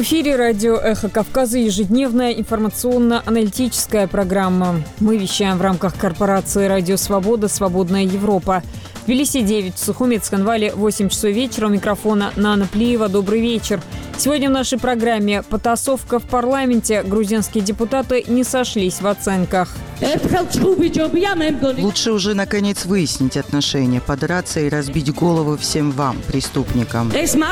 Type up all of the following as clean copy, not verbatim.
В эфире радио «Эхо Кавказа» ежедневная информационно-аналитическая программа. Мы вещаем в рамках корпорации «Радио Свобода. Свободная Европа». В Тбилиси 9, в Сухуми, Цхинвале 8 часов вечера. У микрофона Нана Плиева. Добрый вечер. Сегодня в нашей программе потасовка в парламенте. Грузинские депутаты не сошлись в оценках. Лучше уже наконец выяснить отношения, подраться и разбить голову всем вам, преступникам.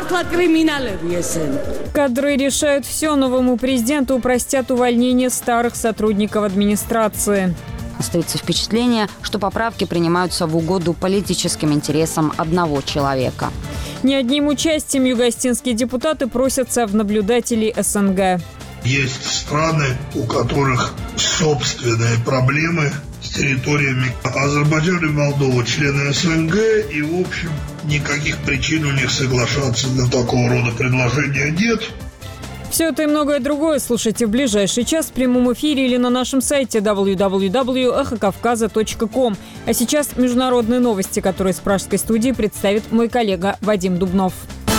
Кадры решают все. Новому президенту упростят увольнение старых сотрудников администрации. Остается впечатление, что поправки принимаются в угоду политическим интересам одного человека. Не одним участием югоостинские депутаты просятся в наблюдателей СНГ. Есть страны, у которых собственные проблемы с территориями. Азербайджан и Молдова члены СНГ, и, в общем, никаких причин у них соглашаться на такого рода предложения нет. Все это и многое другое слушайте в ближайший час в прямом эфире или на нашем сайте www.эхокавказа.ком. А сейчас международные новости, которые с пражской студии представит мой коллега Вадим Дубнов.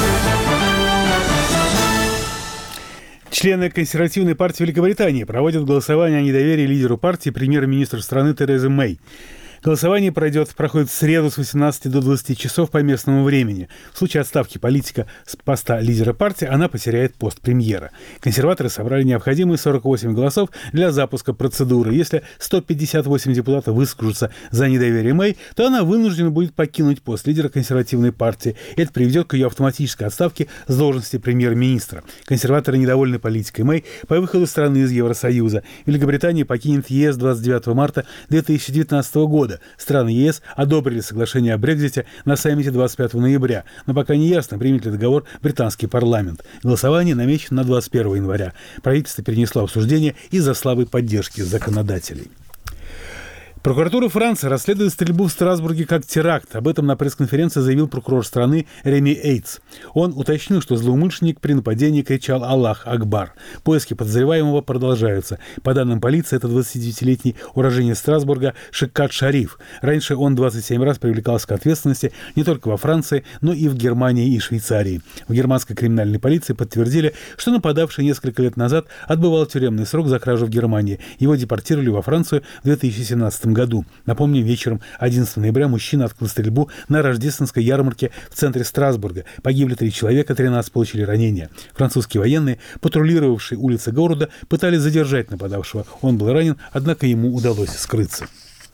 Члены консервативной партии Великобритании проводят голосование о недоверии лидеру партии премьер-министру страны Терезе Мэй. Голосование проходит в среду с 18 до 20 часов по местному времени. В случае отставки политика с поста лидера партии она потеряет пост премьера. Консерваторы собрали необходимые 48 голосов для запуска процедуры. Если 158 депутатов выскажутся за недоверие Мэй, то она вынуждена будет покинуть пост лидера консервативной партии. Это приведет к ее автоматической отставке с должности премьер-министра. Консерваторы недовольны политикой Мэй по выходу страны из Евросоюза. Великобритания покинет ЕС 29 марта 2019 года. Страны ЕС одобрили соглашение о Брексите на саммите 25 ноября, но пока не ясно, примет ли договор британский парламент. Голосование намечено на 21 января. Правительство перенесло обсуждение из-за слабой поддержки законодателей. Прокуратура Франции расследует стрельбу в Страсбурге как теракт. Об этом на пресс-конференции заявил прокурор страны Реми Эйтс. Он уточнил, что злоумышленник при нападении кричал «Аллах Акбар». Поиски подозреваемого продолжаются. По данным полиции, это 29-летний уроженец Страсбурга Шиккат Шариф. Раньше он 27 раз привлекался к ответственности не только во Франции, но и в Германии и Швейцарии. В германской криминальной полиции подтвердили, что нападавший несколько лет назад отбывал тюремный срок за кражу в Германии. Его депортировали во Францию в 2017 году. Напомним, вечером 11 ноября мужчина открыл стрельбу на рождественской ярмарке в центре Страсбурга. Погибли 3 человека, 13 получили ранения. Французские военные, патрулировавшие улицы города, пытались задержать нападавшего. Он был ранен, однако ему удалось скрыться.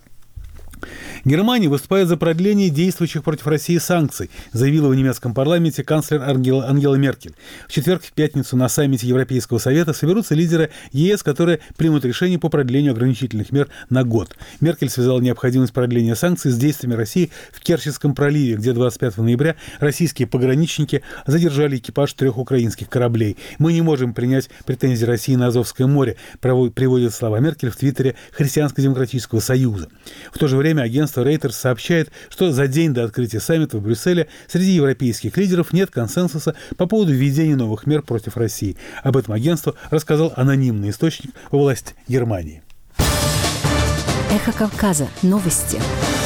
Германия выступает за продление действующих против России санкций, заявила в немецком парламенте канцлер Ангела Меркель. В четверг и в пятницу на саммите Европейского совета соберутся лидеры ЕС, которые примут решение по продлению ограничительных мер на год. Меркель связала необходимость продления санкций с действиями России в Керченском проливе, где 25 ноября российские пограничники задержали экипаж 3 украинских кораблей. «Мы не можем принять претензии России на Азовское море», приводит слова Меркель в твиттере Христианско-демократического союза. В то же время агентство Reuters сообщает, что за день до открытия саммита в Брюсселе среди европейских лидеров нет консенсуса по поводу введения новых мер против России. Об этом агентству рассказал анонимный источник во власти Германии. Эхо Кавказа. Новости.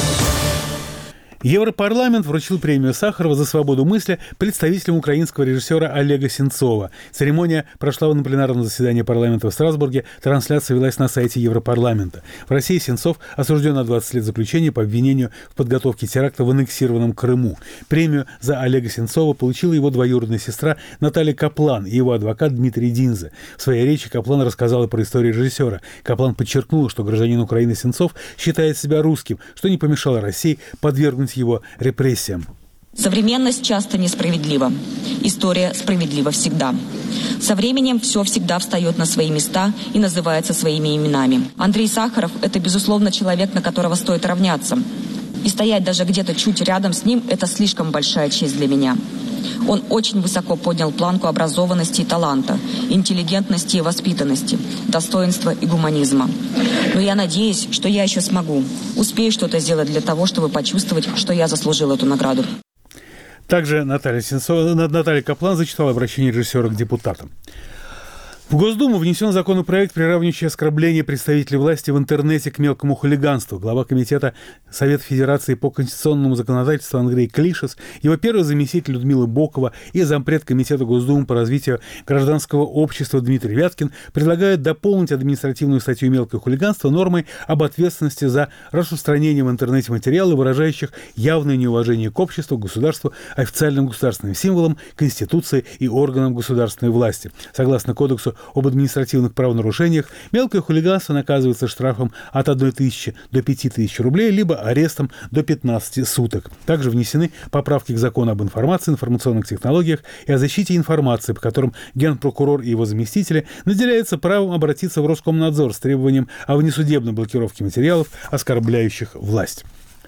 Европарламент вручил премию Сахарова за свободу мысли представителям украинского режиссера Олега Сенцова. Церемония прошла на пленарном заседании парламента в Страсбурге. Трансляция велась на сайте Европарламента. В России Сенцов осужден на 20 лет заключения по обвинению в подготовке теракта в аннексированном Крыму. Премию за Олега Сенцова получила его двоюродная сестра Наталья Каплан и его адвокат Дмитрий Динзе. В своей речи Каплан рассказала про историю режиссера. Каплан подчеркнула, что гражданин Украины Сенцов считает себя русским, что не помешало России подвергнуть его репрессиям. Современность часто несправедлива. История справедлива всегда. Со временем все всегда встает на свои места и называется своими именами. Андрей Сахаров – это, безусловно, человек, на которого стоит равняться. И стоять даже где-то чуть рядом с ним – это слишком большая честь для меня. Он очень высоко поднял планку образованности и таланта, интеллигентности и воспитанности, достоинства и гуманизма. Но я надеюсь, что я еще успею что-то сделать для того, чтобы почувствовать, что я заслужил эту награду. Также Наталья Каплан зачитала обращение режиссера к депутатам. В Госдуму внесен законопроект, приравнивающий оскорбление представителей власти в интернете к мелкому хулиганству. Глава комитета Совета Федерации по конституционному законодательству Андрей Клишес, его первый заместитель Людмила Бокова и зампред комитета Госдумы по развитию гражданского общества Дмитрий Вяткин предлагают дополнить административную статью «Мелкое хулиганство» нормой об ответственности за распространение в интернете материалов, выражающих явное неуважение к обществу, государству, официальным государственным символам, Конституции и органам государственной власти. Согласно Кодексу об административных правонарушениях, мелкое хулиганство наказывается штрафом от 1 тысячи до 5 тысяч рублей, либо арестом до 15 суток. Также внесены поправки к закону об информации, информационных технологиях и о защите информации, по которым генпрокурор и его заместители наделяются правом обратиться в Роскомнадзор с требованием о внесудебной блокировке материалов, оскорбляющих власть.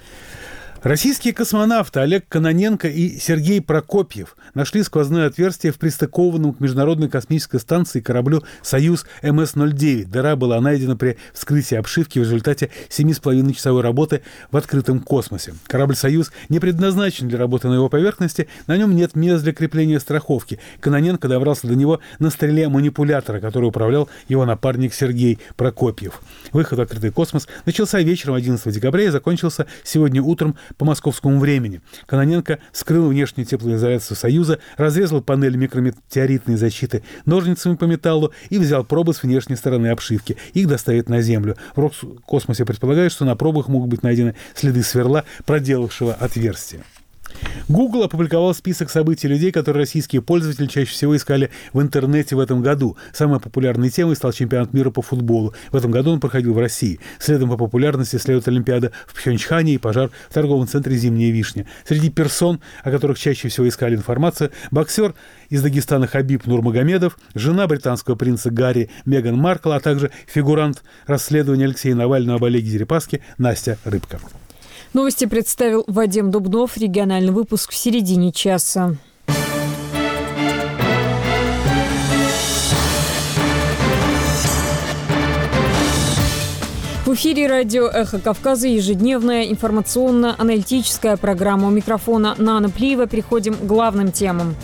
Российские космонавты Олег Кононенко и Сергей Прокопьев нашли сквозное отверстие в пристыкованном к Международной космической станции кораблю «Союз МС-09». Дыра была найдена при вскрытии обшивки в результате 7,5-часовой работы в открытом космосе. Корабль «Союз» не предназначен для работы на его поверхности, на нем нет мест для крепления страховки. Кононенко добрался до него на стреле манипулятора, который управлял его напарник Сергей Прокопьев. Выход в открытый космос начался вечером 11 декабря и закончился сегодня утром по московскому времени. Кононенко вскрыл внешнюю теплоизоляцию «Союза», разрезал панель микрометеоритной защиты ножницами по металлу и взял пробы с внешней стороны обшивки. Их доставят на Землю. В Роскосмосе предполагают, что на пробах могут быть найдены следы сверла, проделавшего отверстие. Google опубликовал список событий людей, которые российские пользователи чаще всего искали в интернете в этом году. Самой популярной темой стал чемпионат мира по футболу. В этом году он проходил в России. Следом по популярности следует Олимпиада в Пхенчхане и пожар в торговом центре «Зимняя вишня». Среди персон, о которых чаще всего искали информацию, боксер из Дагестана Хабиб Нурмагомедов, жена британского принца Гарри Меган Маркл, а также фигурант расследования Алексея Навального об Олеге Дерипаске Настя Рыбка. Новости представил Вадим Дубнов. Региональный выпуск в середине часа. В эфире радио «Эхо Кавказа» ежедневная информационно-аналитическая программа. У микрофона Нана Плиева. Переходим к главным темам.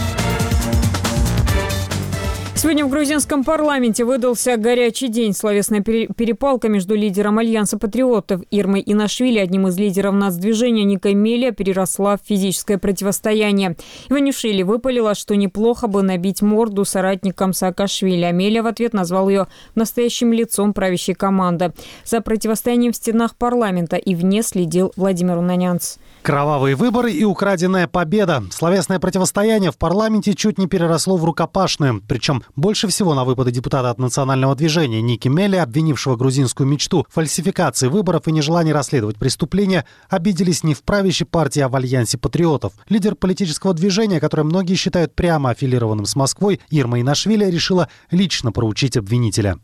Сегодня в грузинском парламенте выдался горячий день. Словесная перепалка между лидером Альянса патриотов Ирмой Инашвили и одним из лидеров нацдвижения Никой Мелия переросла в физическое противостояние. Иванишвили выпалила, что неплохо бы набить морду соратникам Саакашвили. А Мелия в ответ назвал ее настоящим лицом правящей команды. За противостоянием в стенах парламента и вне следил Владимир Унанянц. Кровавые выборы и украденная победа. Словесное противостояние в парламенте чуть не переросло в рукопашную. Причем больше всего на выпады депутата от национального движения Ники Мелия, обвинившего грузинскую мечту в фальсификации выборов и нежелании расследовать преступления, обиделись не в правящей партии, а в Альянсе патриотов. Лидер политического движения, которое многие считают прямо аффилированным с Москвой, Ирма Инашвили решила лично проучить обвинителя.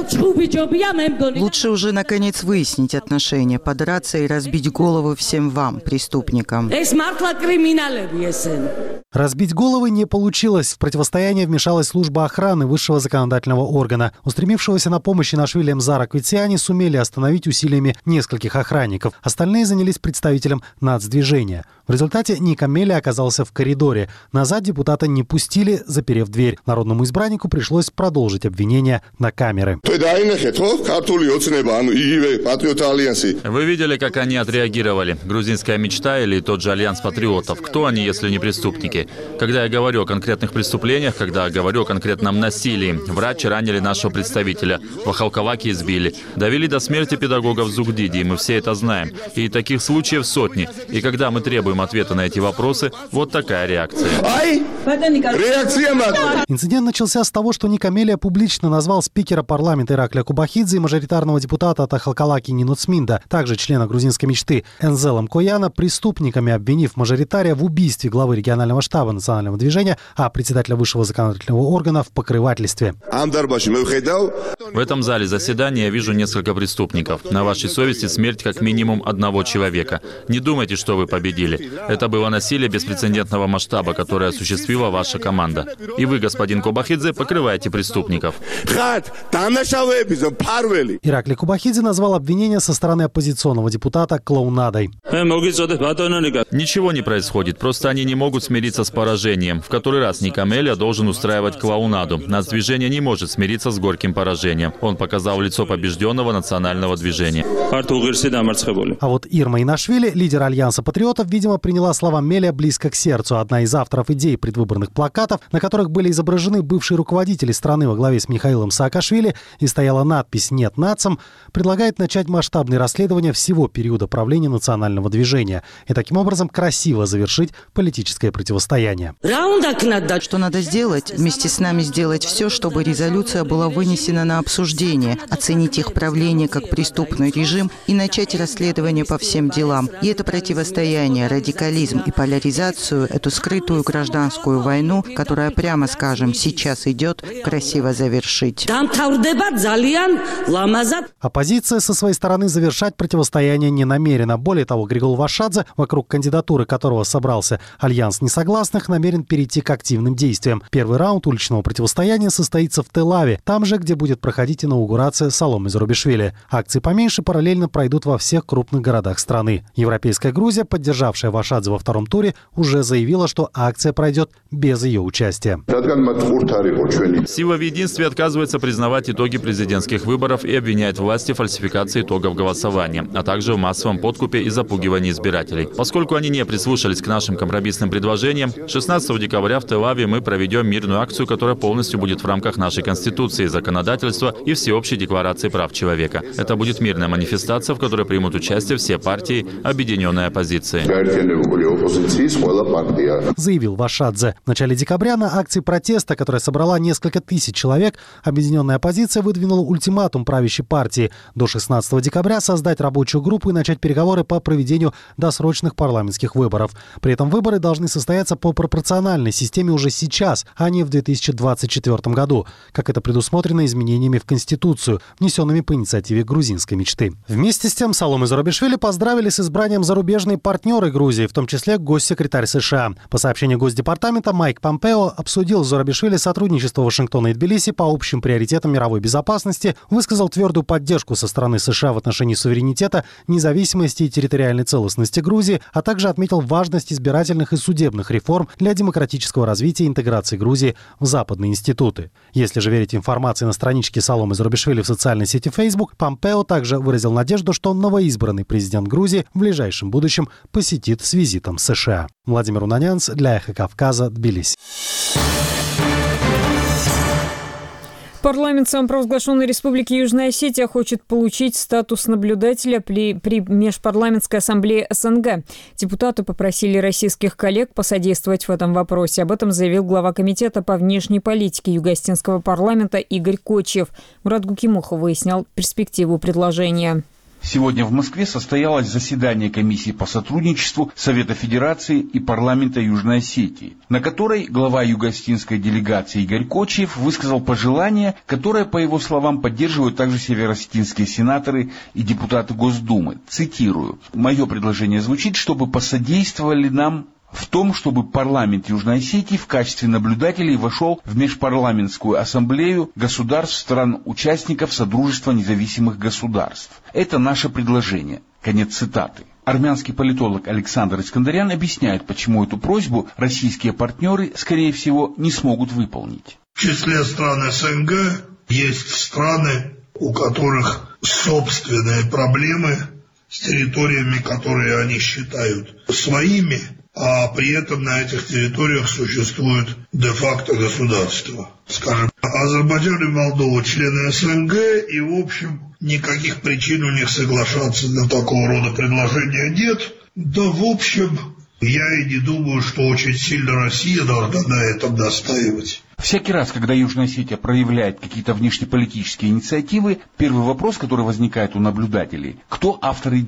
Лучше уже наконец выяснить отношения, подраться и разбить голову всем вам, преступникам. Разбить головы не получилось. В противостояние вмешалась служба охраны высшего законодательного органа. Устремившегося на помощь Инашвили Мзара Квитсиани сумели остановить усилиями нескольких охранников. Остальные занялись представителем нацдвижения. В результате Ника Мелия оказался в коридоре. Назад депутата не пустили, заперев дверь. Народному избраннику пришлось продолжить обвинение на камеры. Вы видели, как они отреагировали? Грузинская мечта или тот же Альянс патриотов? Кто они, если не преступники? Когда я говорю о конкретных преступлениях, когда я говорю о конкретном насилии, врачи ранили нашего представителя, в Ахалкаваке избили, довели до смерти педагога в Зугдиде, и мы все это знаем. И таких случаев сотни. И когда мы требуем ответа на эти вопросы, вот такая реакция. Инцидент начался с того, что Ника Мелия публично назвал спикера парламента Иракля Кубахидзе и мажоритарного депутата от Ахалкалаки Нину Цминда, также члена грузинской мечты Энзела Мкояна, преступниками, обвинив мажоритария в убийстве главы регионального штаба национального движения, а председателя высшего законодательного органа в покрывательстве. В этом зале заседания я вижу несколько преступников. На вашей совести смерть как минимум одного человека. Не думайте, что вы победили. Это было насилие беспрецедентного масштаба, которое осуществила ваша команда. И вы, господин Кобахидзе, покрываете преступников. Ираклий Кобахидзе назвал обвинение со стороны оппозиционного депутата клоунадой. Ничего не происходит, просто они не могут смириться с поражением. В который раз Ника Меля должен устраивать клоунаду. Нацдвижение не может смириться с горьким поражением. Он показал лицо побежденного национального движения. А вот Ирма Инашвили, лидер Альянса патриотов, видимо, приняла слова Меля близко к сердцу. Одна из авторов идей предвыборных плакатов, на которых были изображены бывшие руководители страны во главе с Михаилом Саакашвили и стояла надпись «Нет нацам», предлагает начать масштабные расследования всего периода правления национального движения и таким образом красиво завершить политическое противостояние. Что надо сделать? Вместе с нами сделать все, чтобы резолюция была вынесена на обсуждение, оценить их правление как преступный режим и начать расследование по всем делам. И это противостояние, радикализм и поляризацию, эту скрытую гражданскую войну, которая, прямо скажем, сейчас идет, красиво завершить. Оппозиция со своей стороны завершать противостояние не намерена. Более того, Григол Вашадзе, вокруг кандидатуры которого собрался Альянс несогласных, намерен перейти к активным действиям. Первый раунд уличного противостояния состоится в Тель-Авиве, там же, где будет проходить инаугурация Саломы Зурабишвили. Акции поменьше параллельно пройдут во всех крупных городах страны. Европейская Грузия, поддержавшая Вашадзе во втором туре, уже заявила, что акция пройдет без ее участия. Сила в единстве отказывается признавать итоги президентских выборов и обвиняет власти в фальсификации итогов голосования, а также в массовом подкупе и запугивании избирателей. Поскольку они не прислушались к нашим компромиссным предложениям, 16 декабря в Тель-Авиве мы проведем мирную акцию, которая полностью будет в рамках нашей Конституции, законодательства и Всеобщей декларации прав человека. Это будет мирная манифестация, в которой примут участие все партии объединенной оппозиции. Заявил Вашадзе. В начале декабря на акции протеста, которая собрала несколько тысяч человек, объединенная оппозиция выдвинула ультиматум правящей партии до 16 декабря создать рабочую группу и начать переговоры по проведению досрочных парламентских выборов. При этом выборы должны состояться по пропорциональной системе уже сейчас, а не в 2024 году, как это предусмотрено изменениями в Конституцию, внесенными по инициативе грузинской мечты. Вместе с тем Саломы Зурабишвили поздравили с избранием зарубежные партнеры Грузии, в том числе госсекретарь США. По сообщению Госдепартамента, Майк Помпео обсудил с Зурабишвили сотрудничество Вашингтона и Тбилиси по общим приоритетам мировой безопасности, высказал твердую поддержку со стороны США в отношении суверенитета, независимости и территориальной целостности Грузии, а также отметил важность избирательных и судебных реформ для демократического развития и интеграции Грузии в западные институты. Если же верить информации на страничке Саломы Зурабишвили в социальной сети Facebook, Помпео также выразил надежду, что новоизбранный президент Грузии в ближайшем будущем посетит с визитом США. Владимир Унанянц для Эхо Кавказа, Тбилиси. Парламент самопровозглашенной Республики Южная Осетия хочет получить статус наблюдателя при Межпарламентской ассамблее СНГ. Депутаты попросили российских коллег посодействовать в этом вопросе. Об этом заявил глава комитета по внешней политике Юго-Осетинского парламента Игорь Кочиев. Мурат Гукимухов выяснял перспективу предложения. Сегодня в Москве состоялось заседание комиссии по сотрудничеству Совета Федерации и парламента Южной Осетии, на которой глава юго-осетинской делегации Игорь Кочиев высказал пожелание, которое, по его словам, поддерживают также североосетинские сенаторы и депутаты Госдумы. Цитирую: «Мое предложение звучит, чтобы посодействовали нам в том, чтобы парламент Южной Осетии в качестве наблюдателей вошел в Межпарламентскую ассамблею государств стран-участников Содружества независимых государств. Это наше предложение». Конец цитаты. Армянский политолог Александр Искандарян объясняет, почему эту просьбу российские партнеры, скорее всего, не смогут выполнить. В числе стран СНГ есть страны, у которых собственные проблемы с территориями, которые они считают своими, а при этом на этих территориях существует де-факто государство. Скажем, Азербайджан и Молдова члены СНГ, и, в общем, никаких причин у них соглашаться на такого рода предложения нет. Да, в общем, я и не думаю, что очень сильно Россия должна на этом настаивать. Всякий раз, когда Южная Осетия проявляет какие-то внешнеполитические инициативы, первый вопрос, который возникает у наблюдателей: кто автор идеи?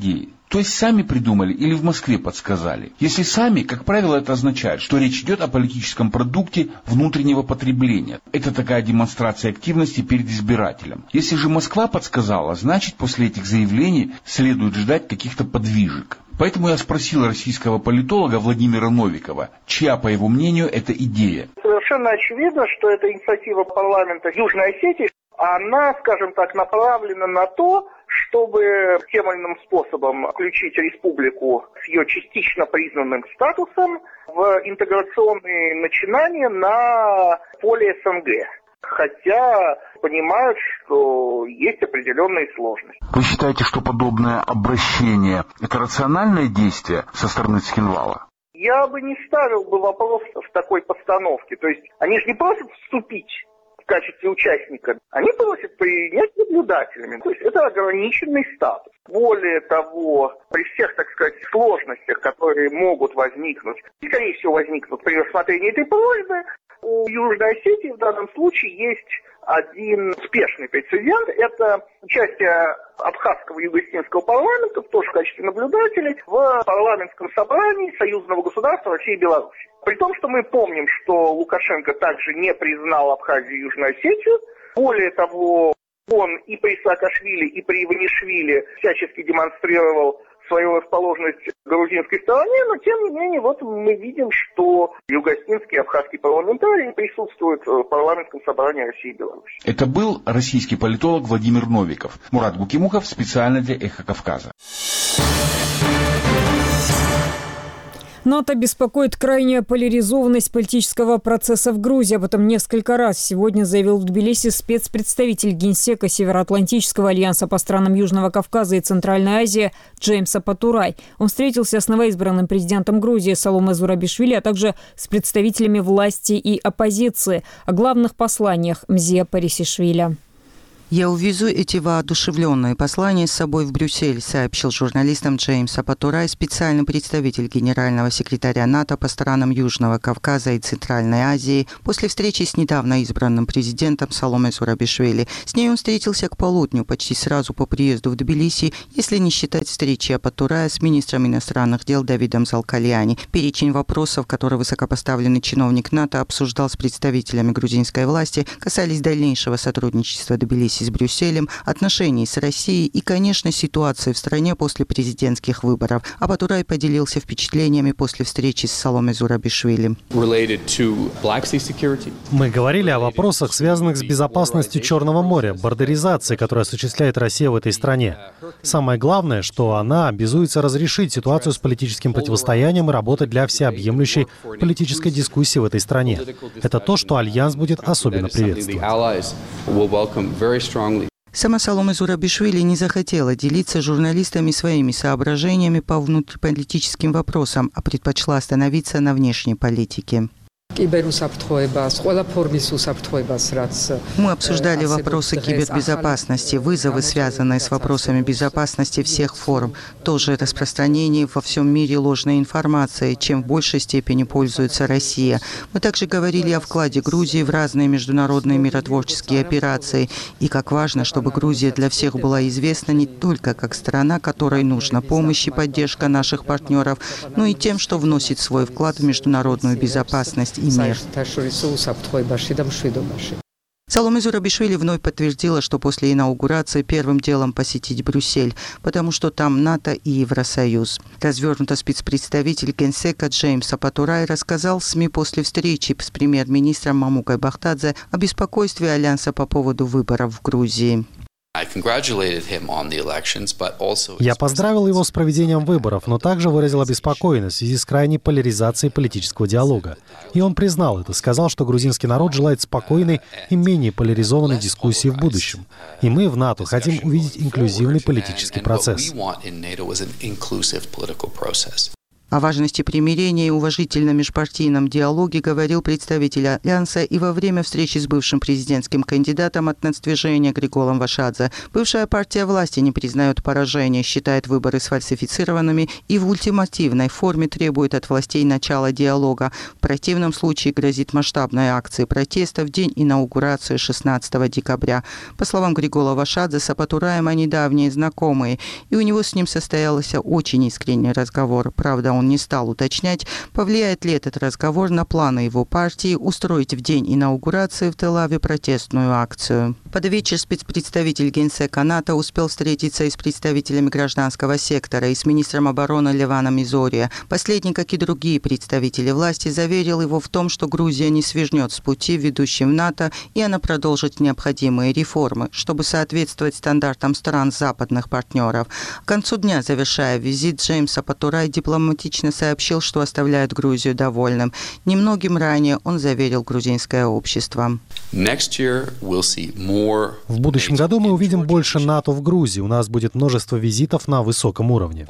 То есть сами придумали или в Москве подсказали? Если сами, как правило, это означает, что речь идет о политическом продукте внутреннего потребления. Это такая демонстрация активности перед избирателем. Если же Москва подсказала, значит после этих заявлений следует ждать каких-то подвижек. Поэтому я спросил российского политолога Владимира Новикова, чья, по его мнению, это идея. Совершенно очевидно, что эта инициатива парламента Южной Осетии, она, скажем так, направлена на то, чтобы тем или иным способом включить республику с ее частично признанным статусом в интеграционные начинания на поле СНГ. Хотя понимают, что есть определенные сложности. Вы считаете, что подобное обращение – это рациональное действие со стороны Цхинвала? Я бы не ставил бы вопрос в такой постановке. То есть они же не просят вступить в качестве участника, они просят принять наблюдателями. То есть это ограниченный статус. Более того, при всех, так сказать, сложностях, которые могут возникнуть, и, скорее всего, возникнут при рассмотрении этой просьбы, у Южной Осетии в данном случае есть один успешный прецедент. Это участие Абхазского юго-осетинского парламента, тоже в качестве наблюдателей, в парламентском собрании союзного государства России и Беларуси. При том, что мы помним, что Лукашенко также не признал Абхазию и Южную Осетию. Более того, он и при Саакашвили, и при Иванишвили всячески демонстрировал свою расположенность к грузинской стороне, но тем не менее вот мы видим, что юго-осетинские и абхазские парламентарии присутствуют в парламентском собрании России и Беларуси. Это был российский политолог Владимир Новиков. Мурат Гукимухов специально для «Эхо Кавказа». НАТО беспокоит крайняя поляризованность политического процесса в Грузии. Об этом несколько раз сегодня заявил в Тбилиси спецпредставитель Генсека Североатлантического альянса по странам Южного Кавказа и Центральной Азии Джеймс Апатурай. Он встретился с новоизбранным президентом Грузии Саломе Зурабишвили, а также с представителями власти и оппозиции. О главных посланиях Мзия Парисишвили. «Я увезу эти воодушевленные послания с собой в Брюссель», сообщил журналистам Джеймс Апатурай, специальный представитель генерального секретаря НАТО по странам Южного Кавказа и Центральной Азии, после встречи с недавно избранным президентом Саломе Зурабишвили. С ней он встретился к полудню, почти сразу по приезду в Тбилиси, если не считать встречи Апатурая с министром иностранных дел Давидом Залкальяни. Перечень вопросов, которые высокопоставленный чиновник НАТО обсуждал с представителями грузинской власти, касались дальнейшего сотрудничества Тбилиси с Брюсселем, отношений с Россией и, конечно, ситуации в стране после президентских выборов. Апатурай поделился впечатлениями после встречи с Саломе Зурабишвили. Мы говорили о вопросах, связанных с безопасностью Черного моря, бордеризацией, которую осуществляет Россия в этой стране. Самое главное, что она обязуется разрешить ситуацию с политическим противостоянием и работать для всеобъемлющей политической дискуссии в этой стране. Это то, что Альянс будет особенно приветствовать. Сама Саломе Зурабишвили не захотела делиться с журналистами своими соображениями по внутриполитическим вопросам, а предпочла остановиться на внешней политике. Мы обсуждали вопросы кибербезопасности, вызовы, связанные с вопросами безопасности всех форм, тоже распространение во всем мире ложной информации, чем в большей степени пользуется Россия. Мы также говорили о вкладе Грузии в разные международные миротворческие операции и как важно, чтобы Грузия для всех была известна не только как страна, которой нужна помощь и поддержка наших партнеров, но и тем, что вносит свой вклад в международную безопасность и мир. Саломе Зурабишвили вновь подтвердила, что после инаугурации первым делом посетить Брюссель, потому что там НАТО и Евросоюз. Развернуто спецпредставитель Генсека Джеймс Апатурай рассказал СМИ после встречи с премьер-министром Мамукой Бахтадзе о беспокойстве Альянса по поводу выборов в Грузии. Я поздравил его с проведением выборов, но также выразил обеспокоенность в связи с крайней поляризацией политического диалога. И он признал это, сказал, что грузинский народ желает спокойной и менее поляризованной дискуссии в будущем. И мы в НАТО хотим увидеть инклюзивный политический процесс. О важности примирения и уважительном межпартийном диалоге говорил представитель Альянса и во время встречи с бывшим президентским кандидатом от нацдвижения Григолом Вашадзе. Бывшая партия власти не признает поражение, считает выборы сфальсифицированными и в ультимативной форме требует от властей начала диалога. В противном случае грозит масштабной акцией протеста в день инаугурации 16 декабря. По словам Григола Вашадзе, с Апатураем они давние знакомые, и у него с ним состоялся очень искренний разговор. Правда, он не стал уточнять, повлияет ли этот разговор на планы его партии устроить в день инаугурации в Тель-Авиве протестную акцию. Под вечер спецпредставитель Генсека НАТО успел встретиться и с представителями гражданского сектора, и с министром обороны Леваном Изория. Последний, как и другие представители власти, заверил его в том, что Грузия не свижнет с пути, ведущим в НАТО, и она продолжит необходимые реформы, чтобы соответствовать стандартам стран западных партнеров. К концу дня, завершая визит, Джеймс Апатурай дипломатично сообщил, что оставляет Грузию довольным. Немногим ранее он заверил грузинское общество. В будущем году мы увидим больше НАТО в Грузии. У нас будет множество визитов на высоком уровне.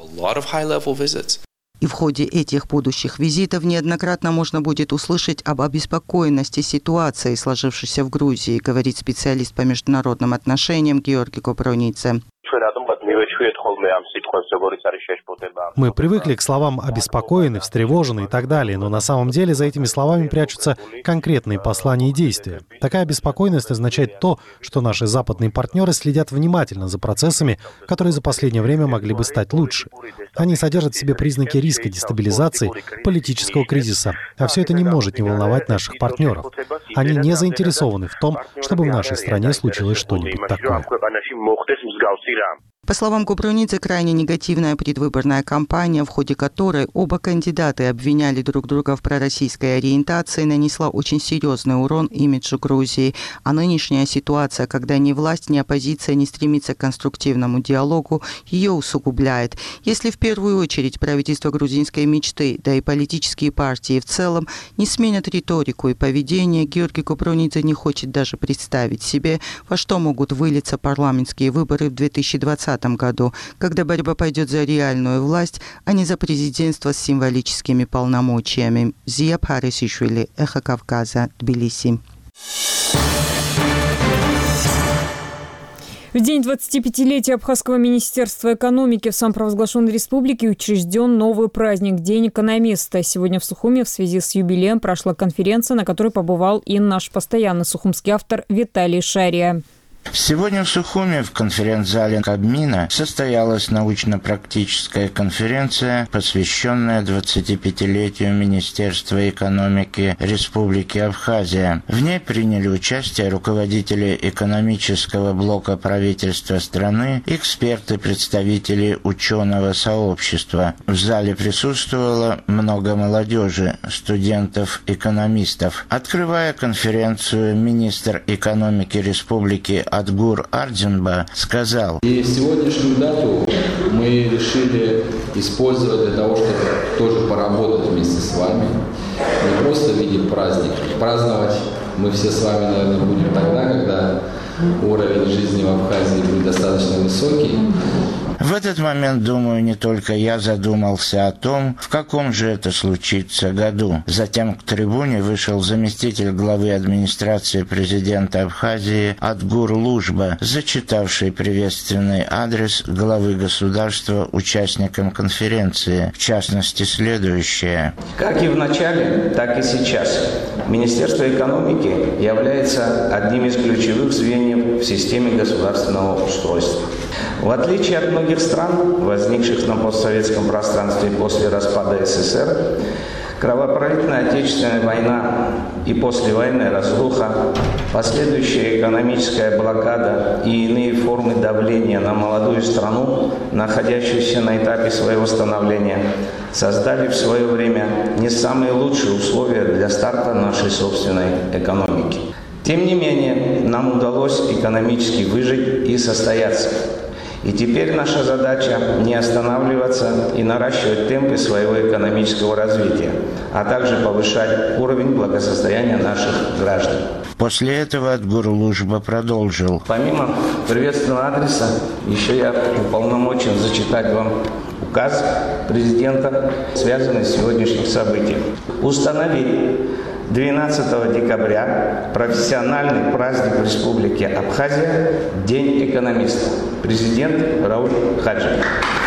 И в ходе этих будущих визитов неоднократно можно будет услышать об обеспокоенности ситуации, сложившейся в Грузии, говорит специалист по международным отношениям Георгий Копрунице. Мы привыкли к словам «обеспокоены», «встревожены» и так далее, но на самом деле за этими словами прячутся конкретные послания и действия. Такая обеспокоенность означает то, что наши западные партнеры следят внимательно за процессами, которые за последнее время могли бы стать лучше. Они содержат в себе признаки риска дестабилизации, политического кризиса, а все это не может не волновать наших партнеров. Они не заинтересованы в том, чтобы в нашей стране случилось что-нибудь такое. По словам Копрунице, крайне негативная предвыборная кампания, в ходе которой оба кандидаты обвиняли друг друга в пророссийской ориентации, нанесла очень серьезный урон имиджу Грузии. А нынешняя ситуация, когда ни власть, ни оппозиция не стремится к конструктивному диалогу, ее усугубляет. Если в первую очередь правительство грузинской мечты, да и политические партии в целом, не сменят риторику и поведение, Георгий Копрунице не хочет даже представить себе, во что могут вылиться парламентские выборы в 2020 году, когда борьба пойдет за реальную власть, а не за президентство с символическими полномочиями. Зия Пхарисишвили, Эхо Кавказа, Тбилиси. В день 25-летия Абхазского министерства экономики в самопровозглашенной республике учрежден новый праздник – День экономиста. Сегодня в Сухуме в связи с юбилеем прошла конференция, на которой побывал и наш постоянный сухумский автор Виталий Шария. Сегодня в Сухуме в конференц-зале Кабмина состоялась научно-практическая конференция, посвященная 25-летию Министерства экономики Республики Абхазия. В ней приняли участие руководители экономического блока правительства страны, эксперты, представители ученого сообщества. В зале присутствовало много молодежи, студентов-экономистов. Открывая конференцию, министр экономики Республики Адгур Ардзинба сказал: И сегодняшнюю дату мы решили использовать для того, чтобы тоже поработать вместе с вами. Не просто видеть праздник. Праздновать мы все с вами, наверное, будем тогда, когда уровень жизни в Абхазии будет достаточно высокий. В этот момент, думаю, не только я задумался о том, в каком же это случится году. Затем к трибуне вышел заместитель главы администрации президента Абхазии Адгур Лужба, зачитавший приветственный адрес главы государства участникам конференции, в частности, следующее. Как и в начале, так и сейчас Министерство экономики является одним из ключевых звеньев в системе государственного устройства. В отличие от многих стран, возникших на постсоветском пространстве после распада СССР, кровопролитная Отечественная война и послевоенная разруха, последующая экономическая блокада и иные формы давления на молодую страну, находящуюся на этапе своего становления, создали в свое время не самые лучшие условия для старта нашей собственной экономики. Тем не менее, нам удалось экономически выжить и состояться. И теперь наша задача не останавливаться и наращивать темпы своего экономического развития, а также повышать уровень благосостояния наших граждан. После этого Адгур Лужба продолжил. Помимо приветственного адреса, еще я уполномочен зачитать вам указ президента, связанный с сегодняшним событием. Установить 12 декабря профессиональный праздник в Республике Абхазия – День экономиста. Президент Рауль Хаджи.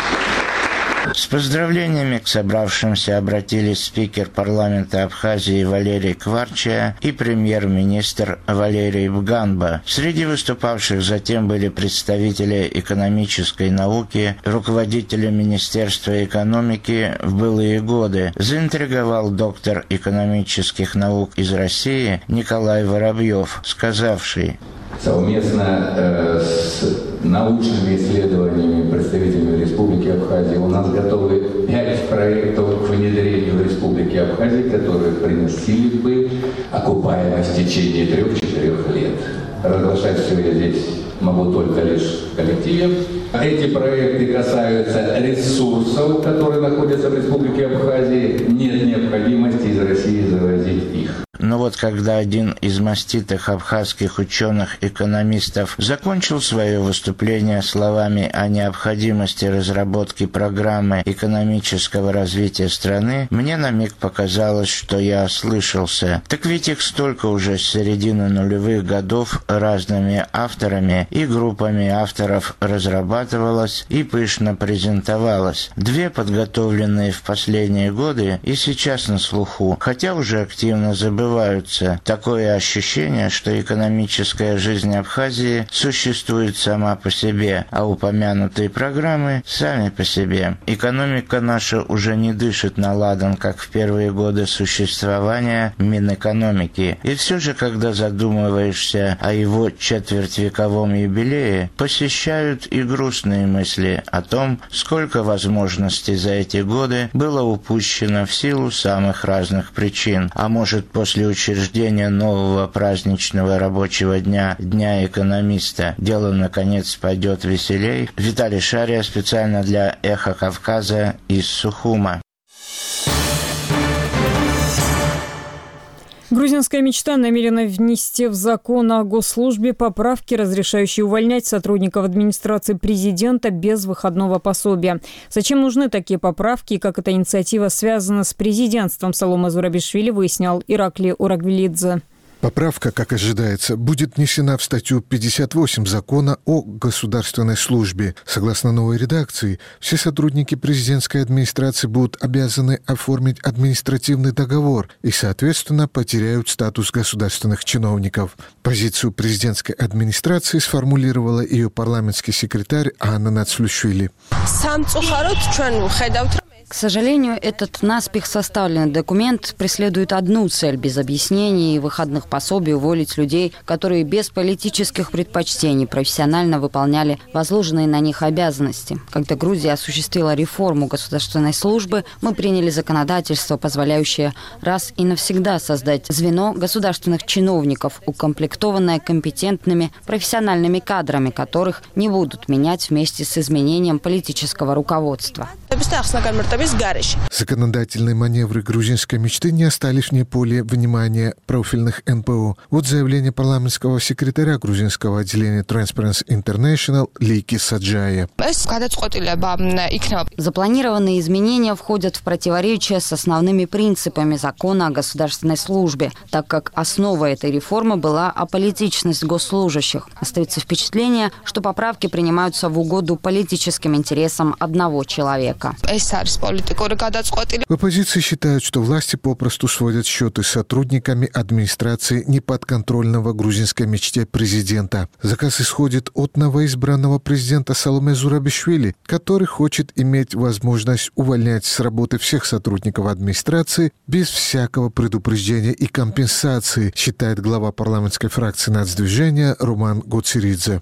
С поздравлениями к собравшимся обратились спикер парламента Абхазии Валерий Кварча и премьер-министр Валерий Бганба. Среди выступавших затем были представители экономической науки, руководители Министерства экономики в былые годы. Заинтриговал доктор экономических наук из России Николай Воробьев, сказавший: совместно с научными исследованиями представителями Республики Абхазия у нас готовы 5 проектов к внедрению в Республике Абхазия, которые приносили бы окупаемость в течение 3-4 лет. Разглашать все я здесь могу только лишь в коллективе. Эти проекты касаются ресурсов, которые находятся в Республике Абхазия. Нет необходимости из России завозить их. Но вот когда один из маститых абхазских ученых-экономистов закончил свое выступление словами о необходимости разработки программы экономического развития страны, мне на миг показалось, что я ослышался. Так ведь их столько уже с середины нулевых годов разными авторами и группами авторов разрабатывалось и пышно презентовалось. 2 подготовленные в последние годы и сейчас на слуху, хотя уже активно забываются. Такое ощущение, что экономическая жизнь Абхазии существует сама по себе, а упомянутые программы сами по себе. Экономика наша уже не дышит на ладан, как в первые годы существования Минэкономики. И все же, когда задумываешься о его четвертьвековом юбилее, посещают и грустные мысли о том, сколько возможностей за эти годы было упущено в силу самых разных причин. А может, после учреждения нового праздничного рабочего дня, Дня экономиста, дело наконец пойдет веселей. Виталий Шария специально для «Эхо Кавказа» из Сухума. Грузинская мечта намерена внести в закон о госслужбе поправки, разрешающие увольнять сотрудников администрации президента без выходного пособия. Зачем нужны такие поправки и как эта инициатива связана с президентством Саломе Зурабишвили, выяснял Ираклий Урагвилидзе. Поправка, как ожидается, будет внесена в статью 58 Закона о государственной службе. Согласно новой редакции, все сотрудники президентской администрации будут обязаны оформить административный договор и, соответственно, потеряют статус государственных чиновников. Позицию президентской администрации сформулировала ее парламентский секретарь Анна Нацлюшвили. К сожалению, этот наспех составленный документ преследует одну цель – без объяснений и выходных пособий уволить людей, которые без политических предпочтений профессионально выполняли возложенные на них обязанности. Когда Грузия осуществила реформу государственной службы, мы приняли законодательство, позволяющее раз и навсегда создать звено государственных чиновников, укомплектованное компетентными профессиональными кадрами, которых не будут менять вместе с изменением политического руководства. Законодательные маневры грузинской мечты не остались вне поля внимания профильных НПО. Вот заявление парламентского секретаря грузинского отделения Transparency International Лейки Саджая. Запланированные изменения входят в противоречие с основными принципами закона о государственной службе, так как основа этой реформы была аполитичность госслужащих. Остается впечатление, что поправки принимаются в угоду политическим интересам одного человека. В оппозиции считают, что власти попросту сводят счеты с сотрудниками администрации неподконтрольного грузинской мечте президента. Заказ исходит от новоизбранного президента Саломе Зурабишвили, который хочет иметь возможность увольнять с работы всех сотрудников администрации без всякого предупреждения и компенсации, считает глава парламентской фракции нацдвижения Роман Гоциридзе.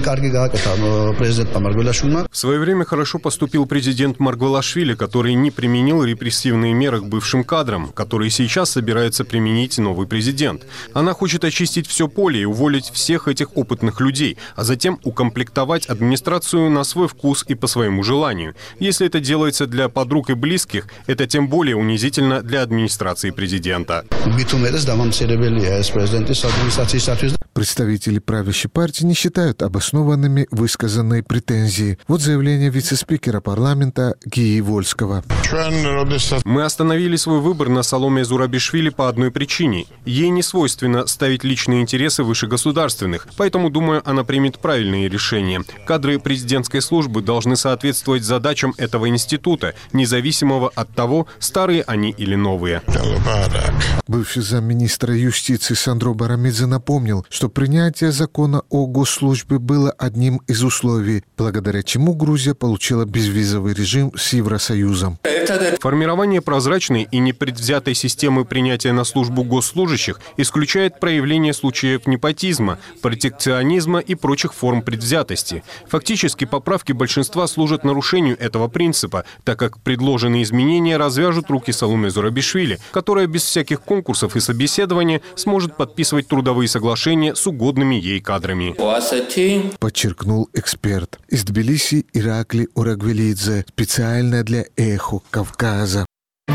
В свое время хорошо поступил президент Маргвелашвили, который не применил репрессивные меры к бывшим кадрам, которые сейчас собирается применить новый президент. Она хочет очистить все поле и уволить всех этих опытных людей, а затем укомплектовать администрацию на свой вкус и по своему желанию. Если это делается для подруг и близких, это тем более унизительно для администрации президента. Представители правящей партии не считают обоснованными высказанные претензии. Вот заявление вице-спикера парламента Гии Вольского. Мы остановили свой выбор на Саломе Зурабишвили по одной причине. Ей не свойственно ставить личные интересы выше государственных, поэтому, думаю, она примет правильные решения. Кадры президентской службы должны соответствовать задачам этого института, независимого от того, старые они или новые. Бывший замминистра юстиции Сандро Барамидзе напомнил, что принятие закона о госслужбе было одним из условий, благодаря чему Грузия получила безвизовый режим с Евросоюзом. Формирование прозрачной и непредвзятой системы принятия на службу госслужащих исключает проявление случаев непотизма, протекционизма и прочих форм предвзятости. Фактически поправки большинства служат нарушению этого принципа, так как предложенные изменения развяжут руки Саломе Зурабишвили, которая без всяких конкурсов и собеседования сможет подписывать трудовые соглашения с угодными ей кадрами. Подчеркнул эксперт. Из Тбилиси Иракли Урагвелидзе. Специально для «Эхо Кавказа».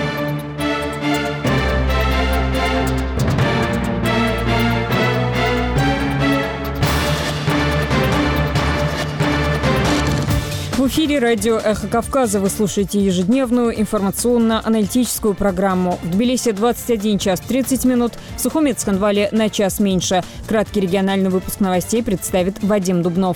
В эфире радио «Эхо Кавказа». Вы слушаете ежедневную информационно-аналитическую программу. В Тбилиси 21 час 30 минут, в Сухумет-Цхинвале на час меньше. Краткий региональный выпуск новостей представит Вадим Дубнов.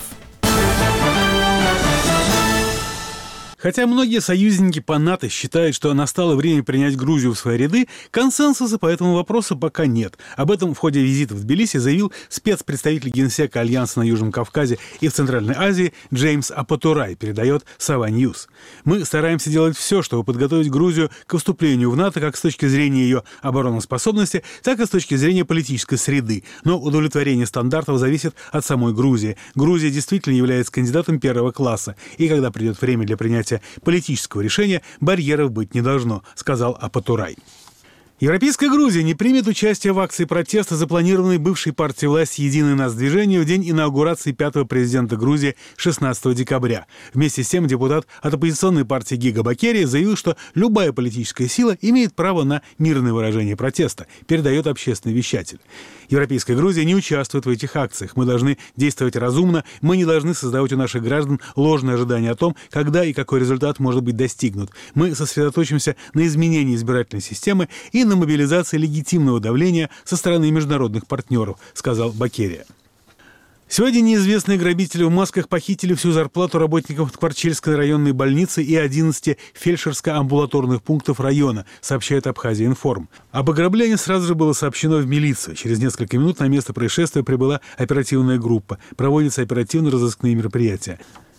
Хотя многие союзники по НАТО считают, что настало время принять Грузию в свои ряды, консенсуса по этому вопросу пока нет. Об этом в ходе визита в Тбилиси заявил спецпредставитель Генсека Альянса на Южном Кавказе и в Центральной Азии Джеймс Апатурай, передает Сава Ньюс. «Мы стараемся делать все, чтобы подготовить Грузию к вступлению в НАТО как с точки зрения ее обороноспособности, так и с точки зрения политической среды. Но удовлетворение стандартов зависит от самой Грузии. Грузия действительно является кандидатом первого класса. И когда придет время для принятия политического решения, барьеров быть не должно», сказал Апатурай. Европейская Грузия не примет участие в акции протеста, запланированной бывшей партией власти «Единое нас движение» в день инаугурации пятого президента Грузии 16 декабря. Вместе с тем депутат от оппозиционной партии Гига Бакерия заявил, что любая политическая сила имеет право на мирное выражение протеста, передает общественный вещатель. Европейская Грузия не участвует в этих акциях. Мы должны действовать разумно, мы не должны создавать у наших граждан ложные ожидания о том, когда и какой результат может быть достигнут. Мы сосредоточимся на изменении избирательной системы и на мобилизации легитимного давления со стороны международных партнеров, сказал Бакерия. Сегодня неизвестные грабители в масках похитили всю зарплату работников Ткварчельской районной больницы и 11 фельдшерско-амбулаторных пунктов района, сообщает Абхазия-Информ. Об ограблении сразу же было сообщено в милицию. Через несколько минут на место происшествия прибыла оперативная группа. Проводятся оперативно-розыскные мероприятия.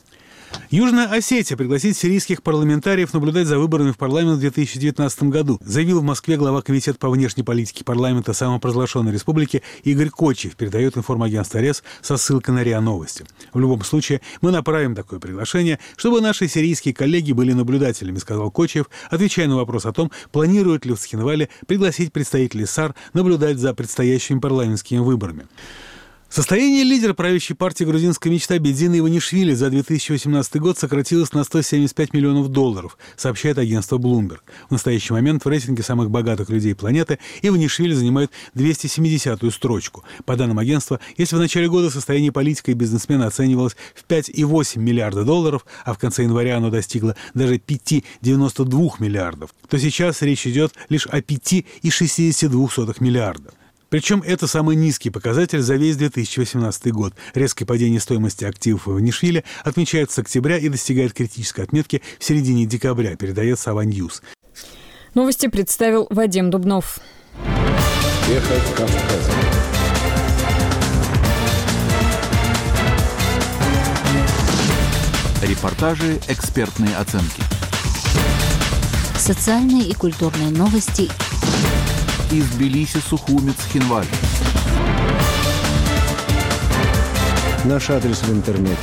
Южная Осетия пригласит сирийских парламентариев наблюдать за выборами в парламент в 2019 году, заявил в Москве глава Комитета по внешней политике парламента самопровозглашенной республики Игорь Кочиев, передает информагентство РЕС со ссылкой на РИА Новости. В любом случае, мы направим такое приглашение, чтобы наши сирийские коллеги были наблюдателями, сказал Кочиев, отвечая на вопрос о том, планирует ли в Цхинвале пригласить представителей САР наблюдать за предстоящими парламентскими выборами. Состояние лидера правящей партии «Грузинская мечта» Бедзина Иванишвили за 2018 год сократилось на $175 миллионов, сообщает агентство Bloomberg. В настоящий момент в рейтинге самых богатых людей планеты Иванишвили занимает 270-ю строчку. По данным агентства, если в начале года состояние политика и бизнесмена оценивалось в $5,8 миллиарда, а в конце января оно достигло даже 5,92 миллиардов, то сейчас речь идет лишь о 5,62 миллиарда. Причем это самый низкий показатель за весь 2018 год. Резкое падение стоимости активов Иванишвили отмечается с октября и достигает критической отметки в середине декабря, передает Сава Ньюс. Новости представил Вадим Дубнов. Эхо Кавказа. Репортажи, экспертные оценки. Социальные и культурные новости. Из Тбилиси, Сухуми, Цхинваль. Наш адрес в интернете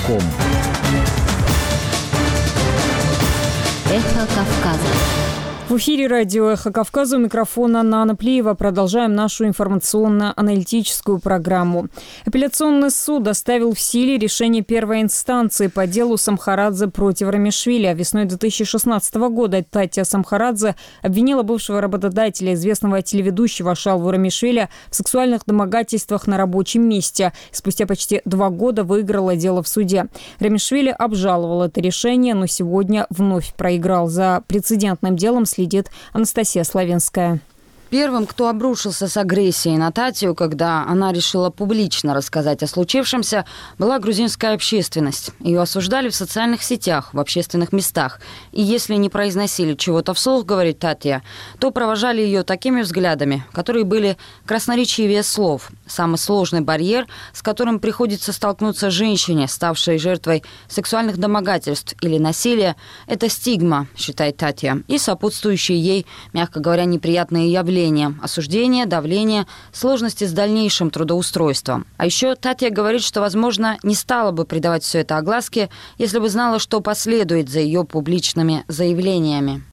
эхокавказа.ком. Эхо Кавказа. В эфире радио «Эхо Кавказа», у микрофона Нана Плиева. Продолжаем нашу информационно-аналитическую программу. Апелляционный суд оставил в силе решение первой инстанции по делу Самхарадзе против Рамишвили. Весной 2016 года Татья Самхарадзе обвинила бывшего работодателя, известного телеведущего Шалву Рамишвили, в сексуальных домогательствах на рабочем месте. Спустя почти 2 года выиграла дело в суде. Рамишвили обжаловал это решение, но сегодня вновь проиграл. За прецедентным делом следит Анастасия Славенская. Первым, кто обрушился с агрессией на Татью, когда она решила публично рассказать о случившемся, была грузинская общественность. Ее осуждали в социальных сетях, в общественных местах. И если не произносили чего-то вслух, говорит Татья, то провожали ее такими взглядами, которые были красноречивее слов. Самый сложный барьер, с которым приходится столкнуться женщине, ставшей жертвой сексуальных домогательств или насилия, это стигма, считает Татья, и сопутствующие ей, мягко говоря, неприятные явления. Осуждение, давление, сложности с дальнейшим трудоустройством. А еще Татья говорит, что, возможно, не стала бы придавать все это огласке, если бы знала, что последует за ее публичными заявлениями.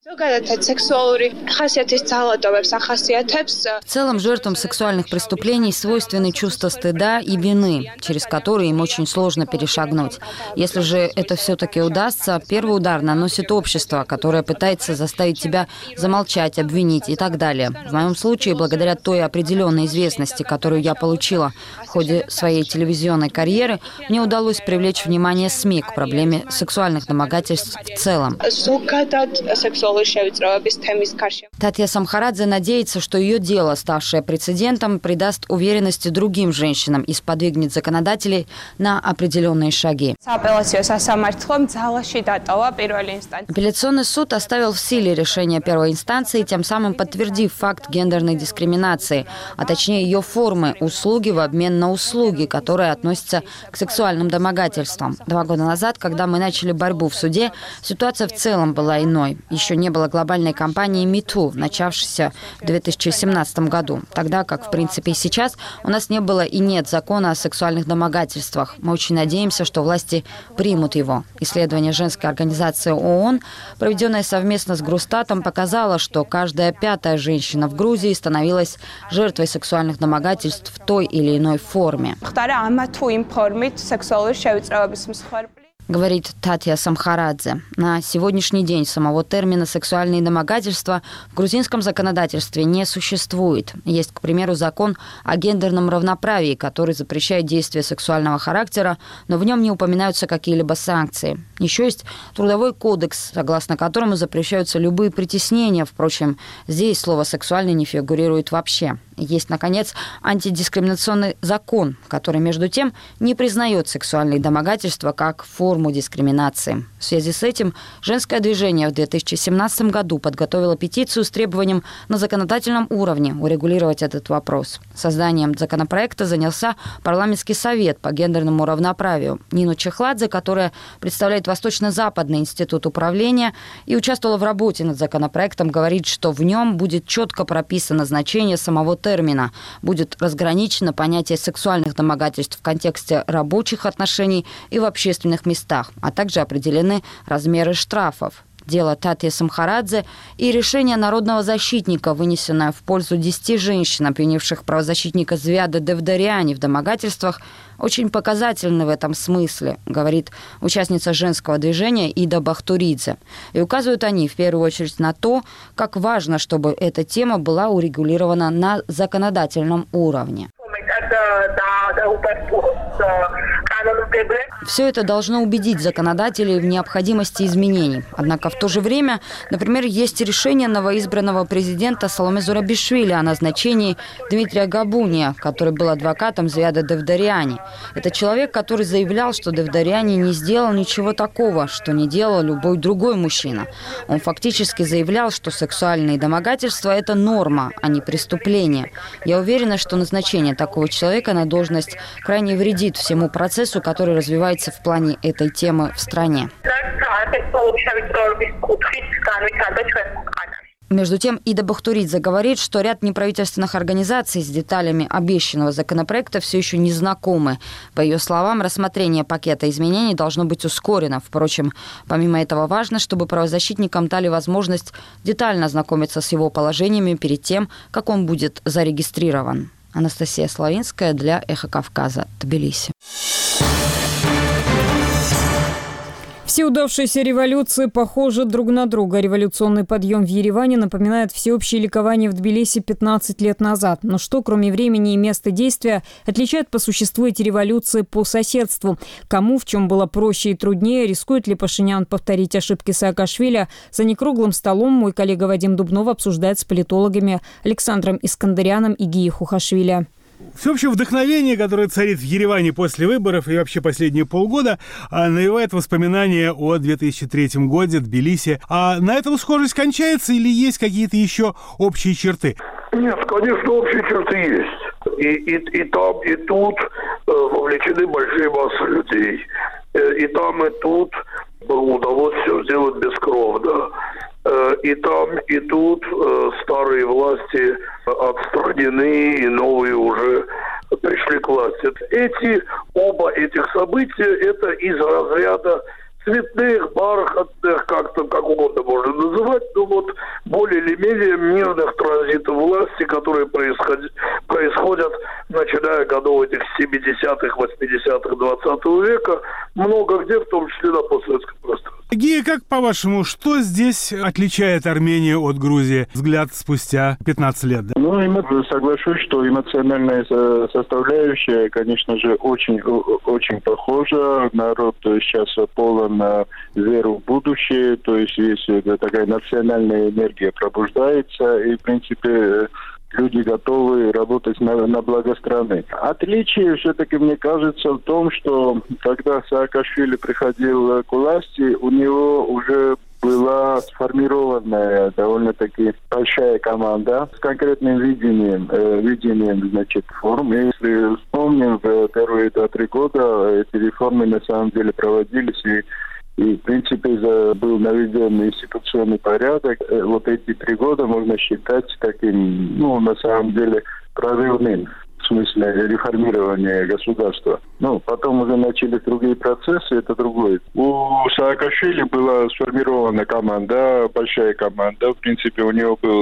В целом, жертвам сексуальных преступлений свойственны чувство стыда и вины, через которые им очень сложно перешагнуть. Если же это все-таки удастся, первый удар наносит общество, которое пытается заставить тебя замолчать, обвинить и так далее. В моем случае, благодаря той определенной известности, которую я получила в ходе своей телевизионной карьеры, мне удалось привлечь внимание СМИ к проблеме сексуальных домогательств в целом. Татья Самхарадзе надеется, что ее дело, ставшее прецедентом, придаст уверенности другим женщинам и сподвигнет законодателей на определенные шаги. Апелляционный суд оставил в силе решение первой инстанции, тем самым подтвердив факт гендерной дискриминации, а точнее ее формы – услуги в обмен на услуги, которые относятся к сексуальным домогательствам. 2 года назад, когда мы начали борьбу в суде, ситуация в целом была иной. Еще не было глобальной кампании MeToo, начавшейся в 2017 году. Тогда, как в принципе и сейчас, у нас не было и нет закона о сексуальных домогательствах. Мы очень надеемся, что власти примут его. Исследование женской организации ООН, проведенное совместно с Грустатом, показало, что каждая 5-я женщина в Грузии становилась жертвой сексуальных домогательств в той или иной форме. Говорит Татья Самхарадзе. На сегодняшний день самого термина «сексуальные домогательства» в грузинском законодательстве не существует. Есть, к примеру, закон о гендерном равноправии, который запрещает действия сексуального характера, но в нем не упоминаются какие-либо санкции. Еще есть Трудовой кодекс, согласно которому запрещаются любые притеснения. Впрочем, здесь слово «сексуальный» не фигурирует вообще. Есть, наконец, антидискриминационный закон, который, между тем, не признает сексуальные домогательства как форму дискриминации. В связи с этим женское движение в 2017 году подготовило петицию с требованием на законодательном уровне урегулировать этот вопрос. Созданием законопроекта занялся парламентский совет по гендерному равноправию. Нину Чехладзе, которая представляет Восточно-Западный институт управления и участвовала в работе над законопроектом, говорит, что в нем будет четко прописано значение самого термина. Будет разграничено понятие сексуальных домогательств в контексте рабочих отношений и в общественных местах, а также определены размеры штрафов. Дело Татьи Самхарадзе и решение народного защитника, вынесенное в пользу 10 женщин, обвинивших правозащитника Звиада Девдаряни в домогательствах, очень показательны в этом смысле, говорит участница женского движения Ида Бахтуридзе. И указывают они в первую очередь на то, как важно, чтобы эта тема была урегулирована на законодательном уровне. Все это должно убедить законодателей в необходимости изменений. Однако в то же время, например, есть решение новоизбранного президента Саломе Зурабишвили о назначении Дмитрия Габуния, который был адвокатом Звиада Девдаряни. Это человек, который заявлял, что Девдаряни не сделал ничего такого, что не делал любой другой мужчина. Он фактически заявлял, что сексуальные домогательства – это норма, а не преступление. Я уверена, что назначение такого человека на должность крайне вредит всему процессу, который развивается в плане этой темы в стране. Между тем, Ида Бахтуридзе говорит, что ряд неправительственных организаций с деталями обещанного законопроекта все еще не знакомы. По ее словам, рассмотрение пакета изменений должно быть ускорено. Впрочем, помимо этого важно, чтобы правозащитникам дали возможность детально ознакомиться с его положениями перед тем, как он будет зарегистрирован. Анастасия Славинская для «Эхо Кавказа», Тбилиси. Все удавшиеся революции похожи друг на друга. Революционный подъем в Ереване напоминает всеобщее ликование в Тбилиси 15 лет назад. Но что, кроме времени и места действия, отличает по существу эти революции по соседству? Кому в чем было проще и труднее? Рискует ли Пашинян повторить ошибки Саакашвили? За некруглым столом мой коллега Вадим Дубнов обсуждает с политологами Александром Искандаряном и Гией Хухашвили. Всеобщее вдохновение, которое царит в Ереване после выборов и вообще последние полгода, навевает воспоминания о 2003 году, Тбилиси. А на этом схожесть кончается или есть какие-то еще общие черты? Нет, конечно, общие черты есть. И там, и тут вовлечены большие массы людей. И там, и тут удалось все сделать бескровно. И там, и тут старые власти отстранены, и новые уже пришли к власти. Оба этих события – это из разряда цветных, бархатных, как угодно можно называть, но вот более или менее мирных транзитов власти, которые происходят, начиная годов этих 70-х, 80-х, 20 века, много где, в том числе на постсоветском пространстве. Гия, как по-вашему, что здесь отличает Армению от Грузии, взгляд спустя 15 лет? Да? Соглашусь, что эмоциональная составляющая, конечно же, очень похожа. Народ сейчас полон веру в будущее, то есть такая национальная энергия пробуждается, и, в принципе, люди готовы работать на благо страны. Отличие все-таки, мне кажется, в том, что когда Саакашвили приходил к власти, у него уже была сформированная довольно-таки большая команда с конкретным видением реформ. Если вспомним, в первые 2-3 года эти реформы на самом деле проводились, и в принципе, был наведен институционный порядок. Вот эти 3 года можно считать таким, на самом деле, прорывным в смысле реформирования государства. Потом уже начались другие процессы, это другое. У Саакашвили была сформирована команда, большая команда. В принципе, у них был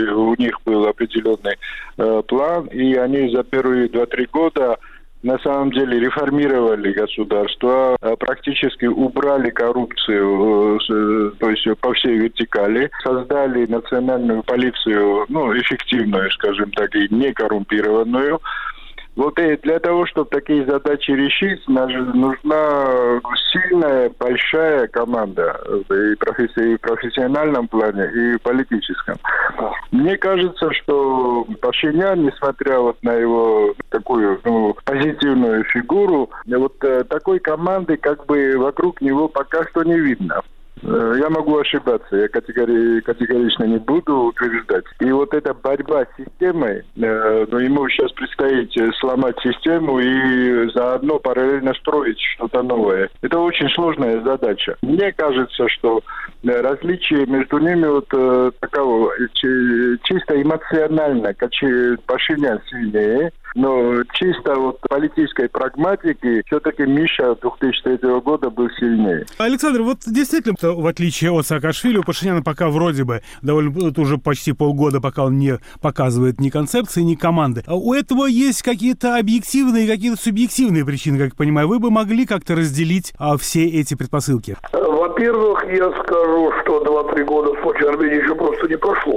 определенный план, и они за первые 2-3 года на самом деле реформировали государство, практически убрали коррупцию, то есть по всей вертикали, создали национальную полицию, эффективную, скажем так, и не коррумпированную. Вот и для того, чтобы такие задачи решить, нужна сильная, большая команда и в профессиональном плане, и в политическом. Мне кажется, что Пашинян, несмотря на его такую позитивную фигуру, такой команды вокруг него пока что не видно. Я могу ошибаться, я категорично не буду утверждать. И вот эта борьба с системой, ему сейчас предстоит сломать систему и заодно параллельно строить что-то новое. Это очень сложная задача. Мне кажется, что различие между ними таково, чисто эмоционально, Пашинян сильнее, но чисто политической прагматики все-таки Миша 2003 года был сильнее. Александр, действительно, в отличие от Саакашвили, у Пашиняна пока вроде бы это уже почти полгода, пока он не показывает ни концепции, ни команды. А у этого есть какие-то объективные, какие-то субъективные причины, как я понимаю. Вы бы могли как-то разделить все эти предпосылки? Во-первых, я скажу, что 2-3 года в случае Армении еще просто не прошло.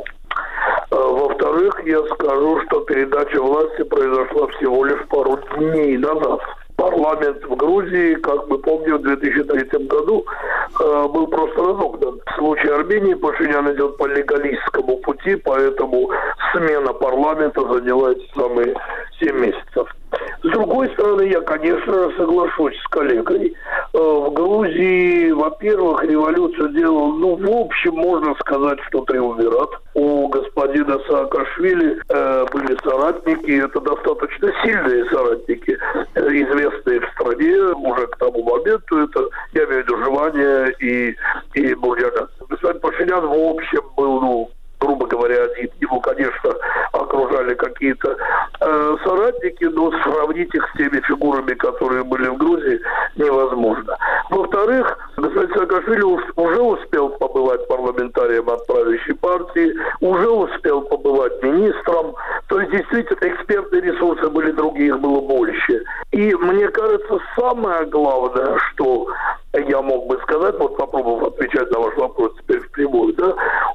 Во-вторых, я скажу, что передача власти произошла всего лишь пару дней назад. Парламент в Грузии, как мы помним, в 2003 году был просто разогнан. В случае Армении Пашинян идет по легалистскому пути, поэтому смена парламента заняла эти самые 7 месяцев. С другой стороны, я, конечно, соглашусь с коллегой. В Грузии, во-первых, революцию делал, в общем, можно сказать, что триумвират. У господина Саакашвили были соратники, это достаточно сильные соратники, известные в стране уже к тому моменту, это, я имею в виду, Желание и Бурьяна. Господин Пашинян, в общем, был, грубо один. Его, конечно, окружали какие-то соратники, но сравнить их с теми фигурами, которые были в Грузии, невозможно. Во-вторых, господин Саакашвили уже успел побывать парламентарием от правящей партии, уже успел побывать министром. То есть, действительно, экспертные ресурсы были другие, их было больше. И мне кажется, самое главное, что я мог бы сказать, вот попробовав отвечать на ваш вопрос теперь впрямую, да,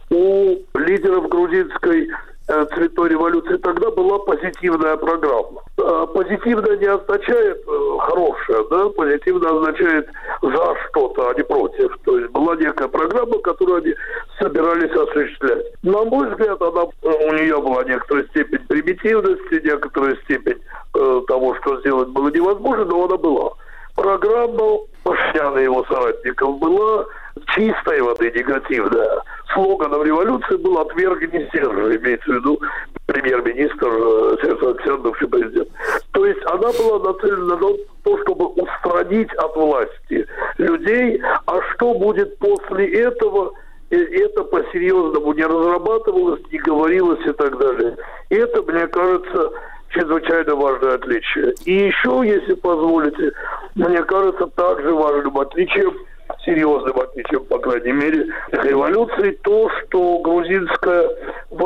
у лидеров грузинской цветной революции тогда была позитивная программа. Позитивная не означает хорошая, да, позитивно означает за что-то, а не против. То есть была некая программа, которую они собирались осуществлять. На мой взгляд, у нее была некоторая степень примитивности, некоторая степень того, что сделать было невозможно, но она была. Программа Пашиняна и его соратников была чистой воды негативная. Слоганом революции был «Отвергни Сержа», имеется в виду премьер-министр Серж Саркисян, бывший президент. То есть она была нацелена на то, чтобы устранить от власти людей, а что будет после этого, это по-серьезному не разрабатывалось, не говорилось и так далее. И это, мне кажется, чрезвычайно важное отличие. И еще, если позволите, мне кажется, также важным отличием, серьезным отличием, по крайней мере, революции, то, что грузинская в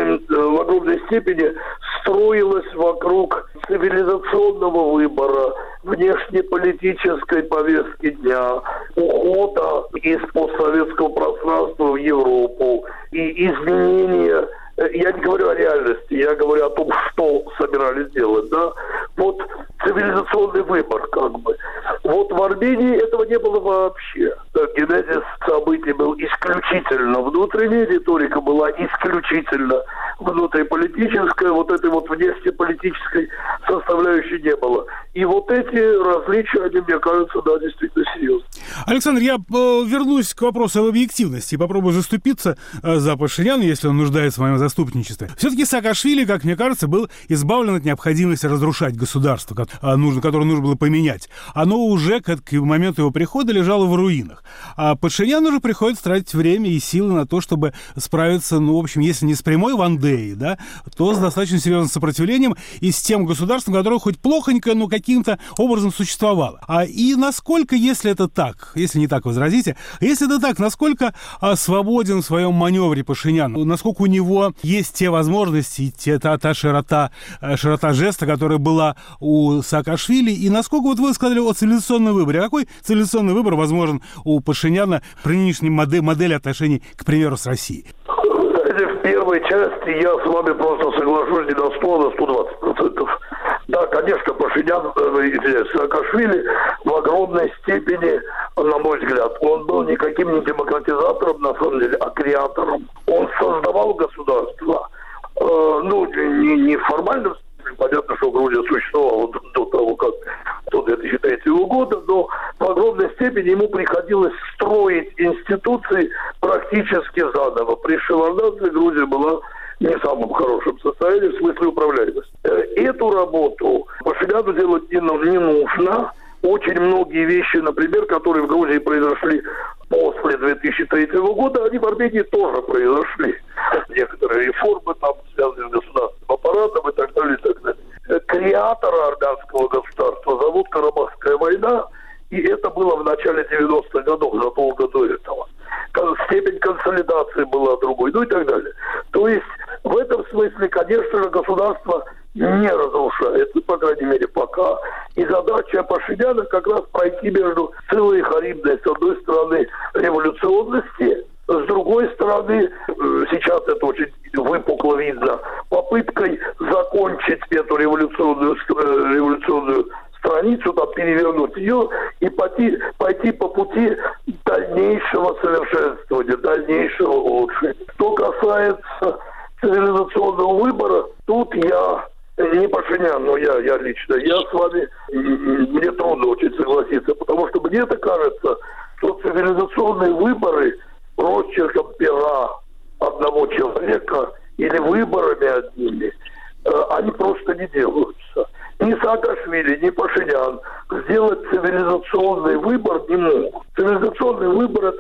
огромной степени строилась вокруг цивилизационного выбора, внешнеполитической повестки дня, ухода из постсоветского пространства в Европу и изменения. Я не говорю о реальности, я говорю о том, что собирались делать, да. Вот цивилизационный выбор, как бы. Вот в Армении этого не было вообще. Генезис событий был исключительно внутренний, риторика была исключительно внутриполитическая, вот этой вот внешнеполитической составляющей не было. И вот эти различия, они, мне кажется, да, действительно серьезны. Александр, я вернусь к вопросу об объективности и попробую заступиться за Пашиняна, если он нуждается в моем заступничестве. Все-таки Саакашвили, как мне кажется, был избавлен от необходимости разрушать государство, которое нужно было поменять. Оно уже к моменту его прихода лежало в руинах. А Пашиняну уже приходится тратить время и силы на то, чтобы справиться, ну, в общем, если не с прямой Вандеей, да, то с достаточно серьезным сопротивлением и с тем государством, которое хоть плохонько, но каким-то образом существовало. И насколько, если это так, если не так, возразите, если это так, насколько свободен в своем маневре Пашинян, насколько у него есть те возможности, та широта жеста, которая была у Саакашвили, и насколько, вот вы сказали о цивилизационном выборе. А какой цивилизационный выбор возможен у Пашиняна при нынешней модели отношений, к примеру, с Россией? В первой части я с вами просто соглашусь не на 100, а на 120%. Да, конечно, Пашинян, Саакашвили в огромной степени, на мой взгляд, он был никаким не демократизатором, на самом деле, а креатором. Он создавал государство, не в формальном смысле, понятно, что Грузия существовала до того, как до 2003 года, но в огромной степени ему приходилось строить институции практически заново. При Шеварднадзе Грузия была не в самом хорошем состоянии в смысле управляемости. Эту работу Пашиняну делать не нужно. Очень многие вещи, например, которые в Грузии произошли после 2003 года, они в Армении тоже произошли. Некоторые реформы там связаны с государственным аппаратом и так далее, и так далее. Креатора армянского государства зовут Карабахская война, и это было в начале 90-х годов, задолго до этого. Степень консолидации была другой, ну и так далее. То есть в этом смысле, конечно же, государство не разрушается, по крайней мере, пока. И задача Пашиняна как раз пройти между целой харибной, с одной стороны, революционности, с другой стороны, сейчас это очень выпукло видно, попыткой закончить эту революционную страницу, там, перевернуть ее и пойти по пути дальнейшего совершенствования, дальнейшего улучшения. Что касается цивилизационного выбора, тут я не Пашинян, но я лично, я с вами, мне трудно очень согласиться, потому что мне это кажется, что цивилизационные выборы росчерком пера одного человека или выборами одними, они просто не делаются. Ни Саакашвили, ни Пашинян сделать цивилизационный выбор не могут. Цивилизационный выбор – это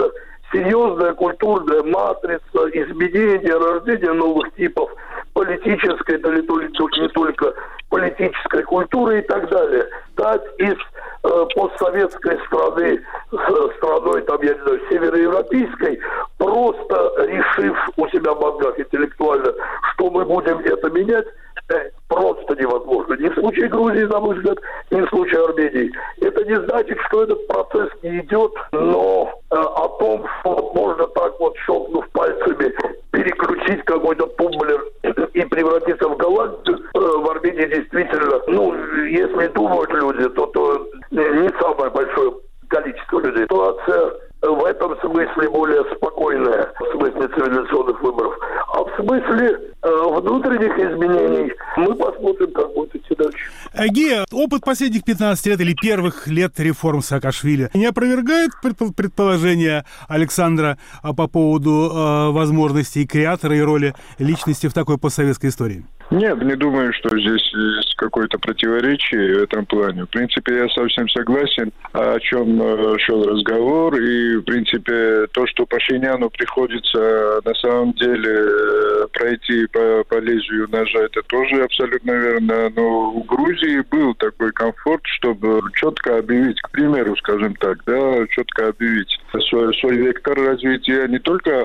серьезная культурная матрица, изменения, рождение новых типов политической, да не только политической культуры и так далее. Стать из постсоветской страны, страной, там, я не знаю, североевропейской, просто решив у себя в мозгах интеллектуально, что мы будем это менять, просто невозможно. Ни в случае Грузии, на мой взгляд, ни в случае Армении. Это не значит, что этот процесс не идет, но о том, что можно так вот, щелкнув пальцами, переключить какой-то тумблер и превратиться в Голландию, в Армении действительно, если думают люди, то не самое большое количество людей. Ситуация в этом смысле более спокойная, в смысле цивилизационных выборов. А в смысле внутренних изменений мы посмотрим, как будет идти дальше. Гея, опыт последних 15 лет или первых лет реформ Саакашвили не опровергает предположение Александра по поводу возможностей креатора и роли личности в такой постсоветской истории? Нет, не думаю, что здесь есть какое-то противоречие в этом плане. В принципе, я совсем согласен, о чем шел разговор. И, в принципе, то, что Пашиняну приходится на самом деле пройти по лезвию ножа, это тоже абсолютно верно. Но в Грузии был такой комфорт, чтобы четко объявить, к примеру, скажем так, четко объявить свой вектор развития не только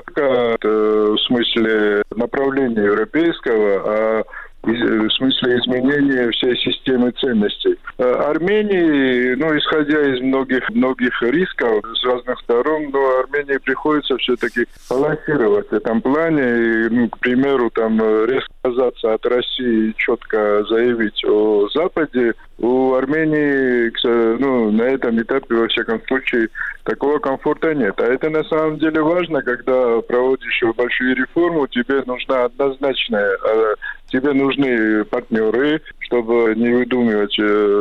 в смысле направления европейского, а в смысле изменения всей системы ценностей. Армении, исходя из многих рисков с разных сторон, но Армении приходится все-таки балансировать в этом плане. И, к примеру, резко отказаться от России и четко заявить о Западе. У Армении, на этом этапе, во всяком случае, такого комфорта нет. А это на самом деле важно, когда проводишь большие реформы, тебе нужна однозначная, тебе нужны партнеры, чтобы не выдумывать,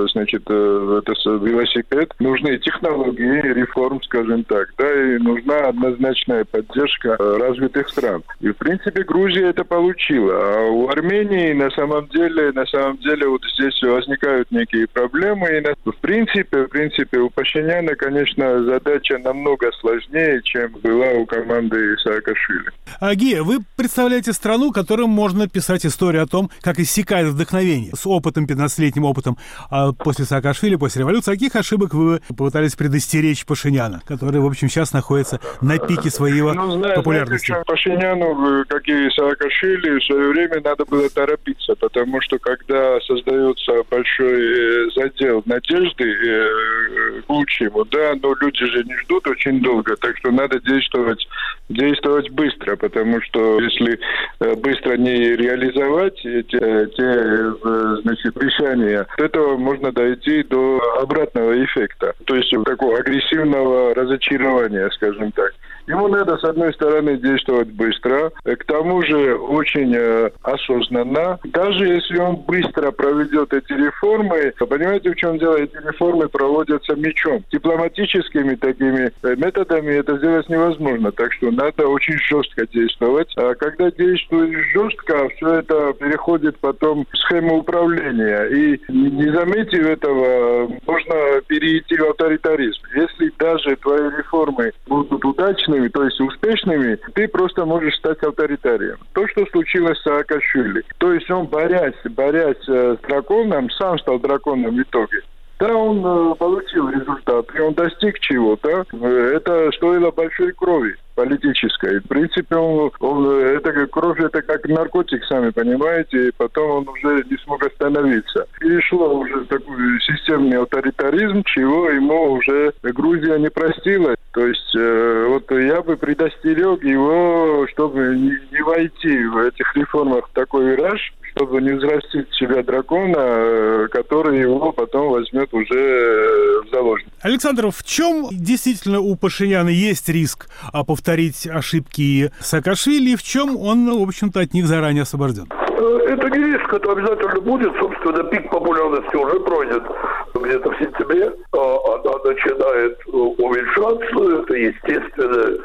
велосипед. Нужны технологии реформ, скажем так, и нужна однозначная поддержка развитых стран. И, в принципе, Грузия это получила. А у Армении на самом деле вот здесь возникают некие проблемы. И, в принципе, у Пашиняна, конечно, задача намного сложнее, чем была у команды Саакашвили. Гея, вы представляете страну, которым можно писать историю о том, как иссякает вдохновение. С опытом, 15-летним опытом после Саакашвили, после революции, каких ошибок вы попытались предостеречь Пашиняна, который, в общем, сейчас находится на пике своей популярности? Пашиняну, как и Саакашвили, в свое время надо было торопиться, потому что когда создается большой задел надежды к лучшему, но люди же не ждут очень долго, так что надо действовать быстро, потому что если быстро не реализовать те обещания, от этого можно дойти до обратного эффекта, то есть такого агрессивного разочарования, скажем так. Ему надо, с одной стороны, действовать быстро, к тому же очень осознанно. Даже если он быстро проведет эти реформы, понимаете, в чем дело? Эти реформы проводятся мечом. Дипломатическими такими методами это сделать невозможно. Так что надо очень жестко действовать. А когда действуешь жестко, все это переходит потом в схему управления. И не заметив этого, можно перейти в авторитаризм. Если даже твои реформы будут удачными, то есть успешными, ты просто можешь стать авторитарием. То, что случилось с Саакашвили. То есть он, борясь с драконом, сам стал драконом в итоге. Да, он получил результат, и он достиг чего-то. Это стоило большой крови политической. В принципе, кровь это как наркотик, сами понимаете, и потом он уже не смог остановиться. Перешло уже в такой системный авторитаризм, чего ему уже Грузия не простила. То есть я бы предостерег его, чтобы не войти в этих реформах в такой вираж, чтобы не взрастить в себя дракона, который его потом возьмет уже в заложники. Александр, в чем действительно у Пашиняна есть риск повторить ошибки Саакашвили, и в чем он, в общем-то, от них заранее освобожден? Это не риск, это обязательно будет. Собственно, пик популярности уже пройдет где-то в сентябре. Она начинает уменьшаться, это естественная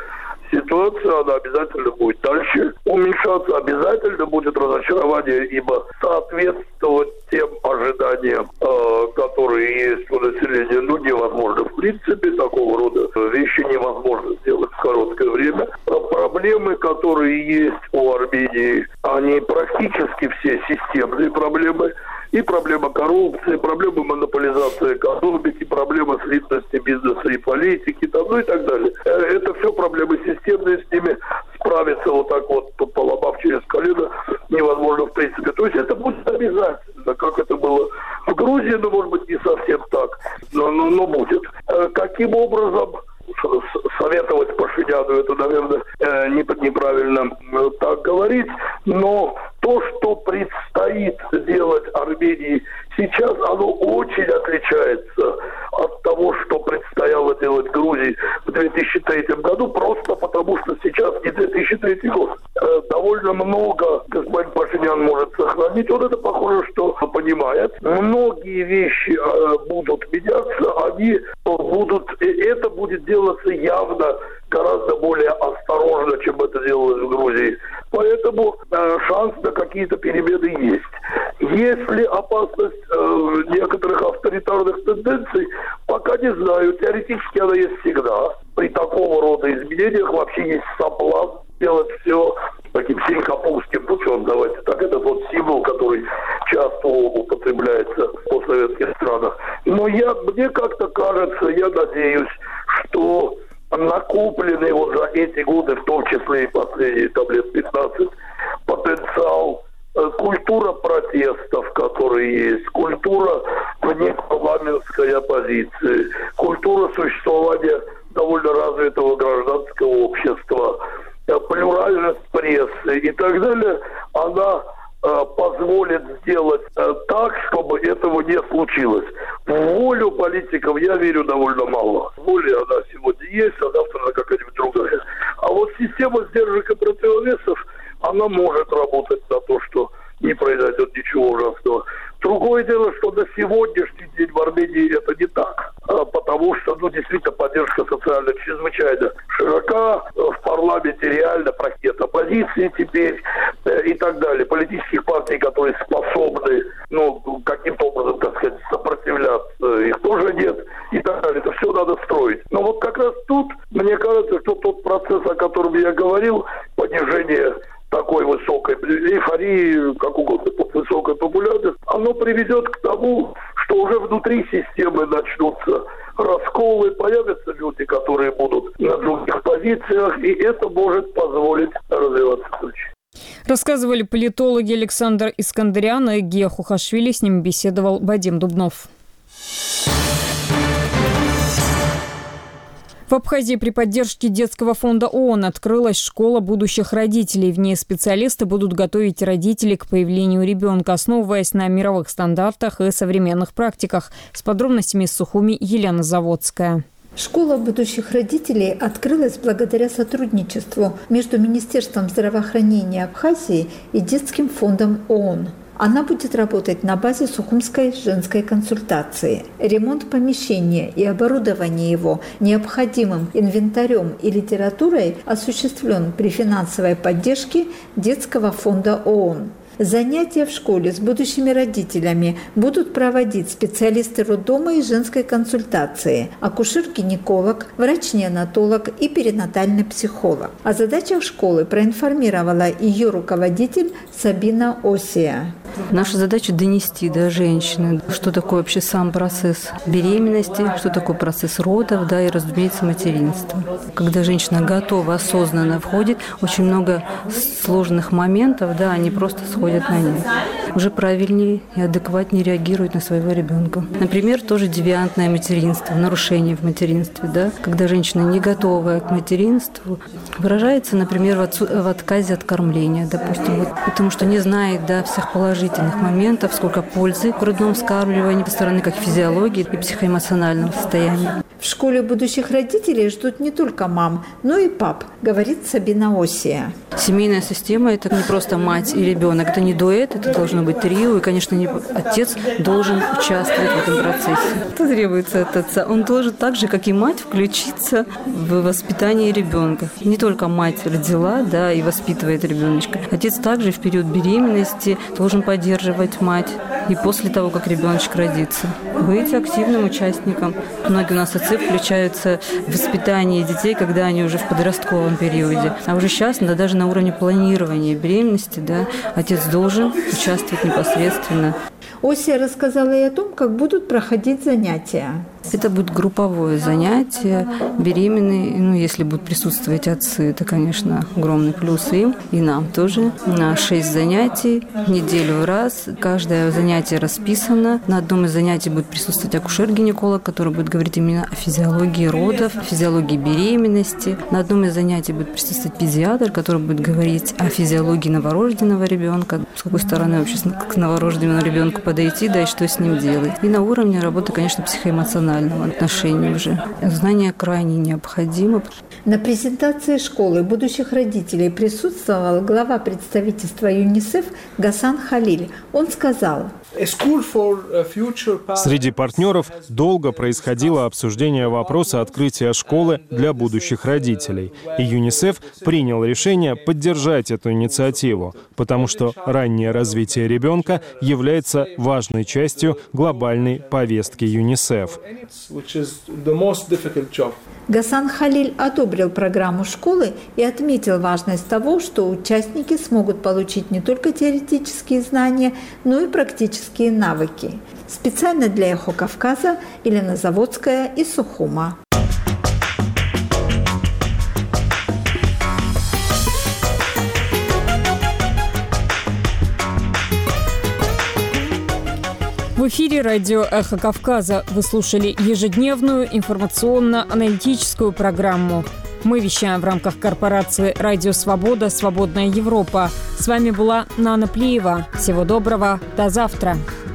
ситуация, она обязательно будет дальше уменьшаться, обязательно будет разочарование, ибо соответствовать тем ожиданиям, которые есть у населения, невозможно. В принципе, такого рода вещи невозможно сделать в короткое время. Проблемы, которые есть у Армении, они практически все системные проблемы. И проблема коррупции, проблема монополизации экономики, проблема слитности бизнеса и политики, и так далее. Это все проблемы системные, с ними справиться вот так вот, поломав через колено, невозможно в принципе. То есть это будет обязательно, как это было в Грузии, но может быть не совсем так, но будет. Каким образом советовать Пашиняну, это, наверное, неправильно так говорить, но то, что предстоит делать Армении сейчас, оно очень отличается от того, что предстояло делать Грузии в 2003 году, просто потому что сейчас не 2003 год. Довольно много господин Пашинян может сохранить, он это, похоже, что понимает. Многие вещи будут меняться, это будет делаться явно гораздо более осторожно, чем это делалось в Грузии. Поэтому шанс на какие-то перемены есть. Есть ли опасность некоторых авторитарных тенденций, пока не знаю. Теоретически она есть всегда. При такого рода изменениях вообще есть соблазн делать все таким сингапурским путем. Давайте так, это тот символ, который часто употребляется в постсоветских странах. Но мне как-то кажется, я надеюсь, что накопленный вот за эти годы, в том числе и последние лет 15, потенциал, культура протестов, которые есть, культура внепарламентской оппозиции, культура существования довольно развитого гражданского общества, плюральность прессы и так далее, она позволит сделать так, чтобы этого не случилось. В волю политиков я верю довольно мало. Воля она сегодня есть, а завтра она какая-нибудь другая. А вот система сдержек и противовесов, она может работать на то, что не произойдет ничего ужасного. Другое дело, что на сегодняшний день в Армении это не так, потому что, действительно, поддержка социально чрезвычайно широка, в парламенте реально нет оппозиции теперь и так далее. Политических партий, которые способны, каким-то образом, так сказать, сопротивляться, их тоже нет и так далее. Это все надо строить. Но вот как раз тут, мне кажется, что тот процесс, о котором я говорил, понижение такой высокой эйфории, как угодно, высокой популярности, оно приведет к тому, что уже внутри системы начнутся расколы, появятся люди, которые будут на других позициях, и это может позволить развиваться дальше. Рассказывали политологи Александр Искандарян и Гия Хухашвили. С ним беседовал Вадим Дубнов. В Абхазии при поддержке детского фонда ООН открылась школа будущих родителей. В ней специалисты будут готовить родителей к появлению ребенка, основываясь на мировых стандартах и современных практиках. С подробностями из Сухуми Елена Заводская. Школа будущих родителей открылась благодаря сотрудничеству между Министерством здравоохранения Абхазии и Детским фондом ООН. Она будет работать на базе Сухумской женской консультации. Ремонт помещения и оборудование его необходимым инвентарем и литературой осуществлен при финансовой поддержке Детского фонда ООН. Занятия в школе с будущими родителями будут проводить специалисты роддома и женской консультации, акушер-гинеколог, врач-неонатолог и перинатальный психолог. О задачах школы проинформировала ее руководитель Сабина Осия. Наша задача донести до женщины, что такое вообще сам процесс беременности, что такое процесс родов, и, разумеется, материнства. Когда женщина готова, осознанно входит, очень много сложных моментов, они просто сходят на нет. Уже правильнее и адекватнее реагируют на своего ребенка. Например, тоже девиантное материнство, нарушение в материнстве, когда женщина не готовая к материнству, выражается, например, в отказе от кормления, допустим, потому что не знает всех положительных моментов, сколько пользы в грудном вскармливании со стороны как физиологии и психоэмоционального состояния. В школе будущих родителей ждут не только мам, но и пап, говорит Сабина Осия. Семейная система – это не просто мать и ребенок, это не дуэт, это должно быть трио, и, конечно, отец должен участвовать в этом процессе. Что требуется от отца? Он должен так же, как и мать, включиться в воспитание ребенка. Не только мать родила, да, и воспитывает ребеночка. Отец также в период беременности должен поддерживать мать и после того, как ребеночек родится. Быть активным участником. Многие у нас отцы включаются в воспитание детей, когда они уже в подростковом периоде. А уже сейчас, да, даже на уровне планирования беременности, да, отец должен участвовать непосредственно. Ося рассказала и о том, как будут проходить занятия. Это будет групповое занятие. Беременные, если будут присутствовать отцы, это, конечно, огромный плюс им, и нам тоже. На 6 занятий, неделю раз. Каждое занятие расписано. На одном из занятий будет присутствовать акушер-гинеколог, который будет говорить именно о физиологии родов, физиологии беременности. На одном из занятий будет присутствовать педиатр, который будет говорить о физиологии новорожденного ребенка, с какой стороны вообще к новорожденному ребенку подойти, да, и что с ним делать. И на уровне работы, конечно, психоэмоционального отношения уже. Знание крайне необходимо. На презентации школы будущих родителей присутствовал глава представительства ЮНИСЕФ Гасан Халиль. Он сказал: среди партнеров долго происходило обсуждение вопроса открытия школы для будущих родителей. И ЮНИСЕФ принял решение поддержать эту инициативу, потому что раннее развитие ребенка является важной частью глобальной повестки ЮНИСЕФ. Гасан Халиль одобрил программу школы и отметил важность того, что участники смогут получить не только теоретические знания, но и практические навыки. Специально для «Эхо Кавказа» Елена Заводская из Сухума. В эфире радио «Эхо Кавказа» вы слушали ежедневную информационно-аналитическую программу. Мы вещаем в рамках корпорации «Радио Свобода. Свободная Европа». С вами была Нана Плиева. Всего доброго. До завтра.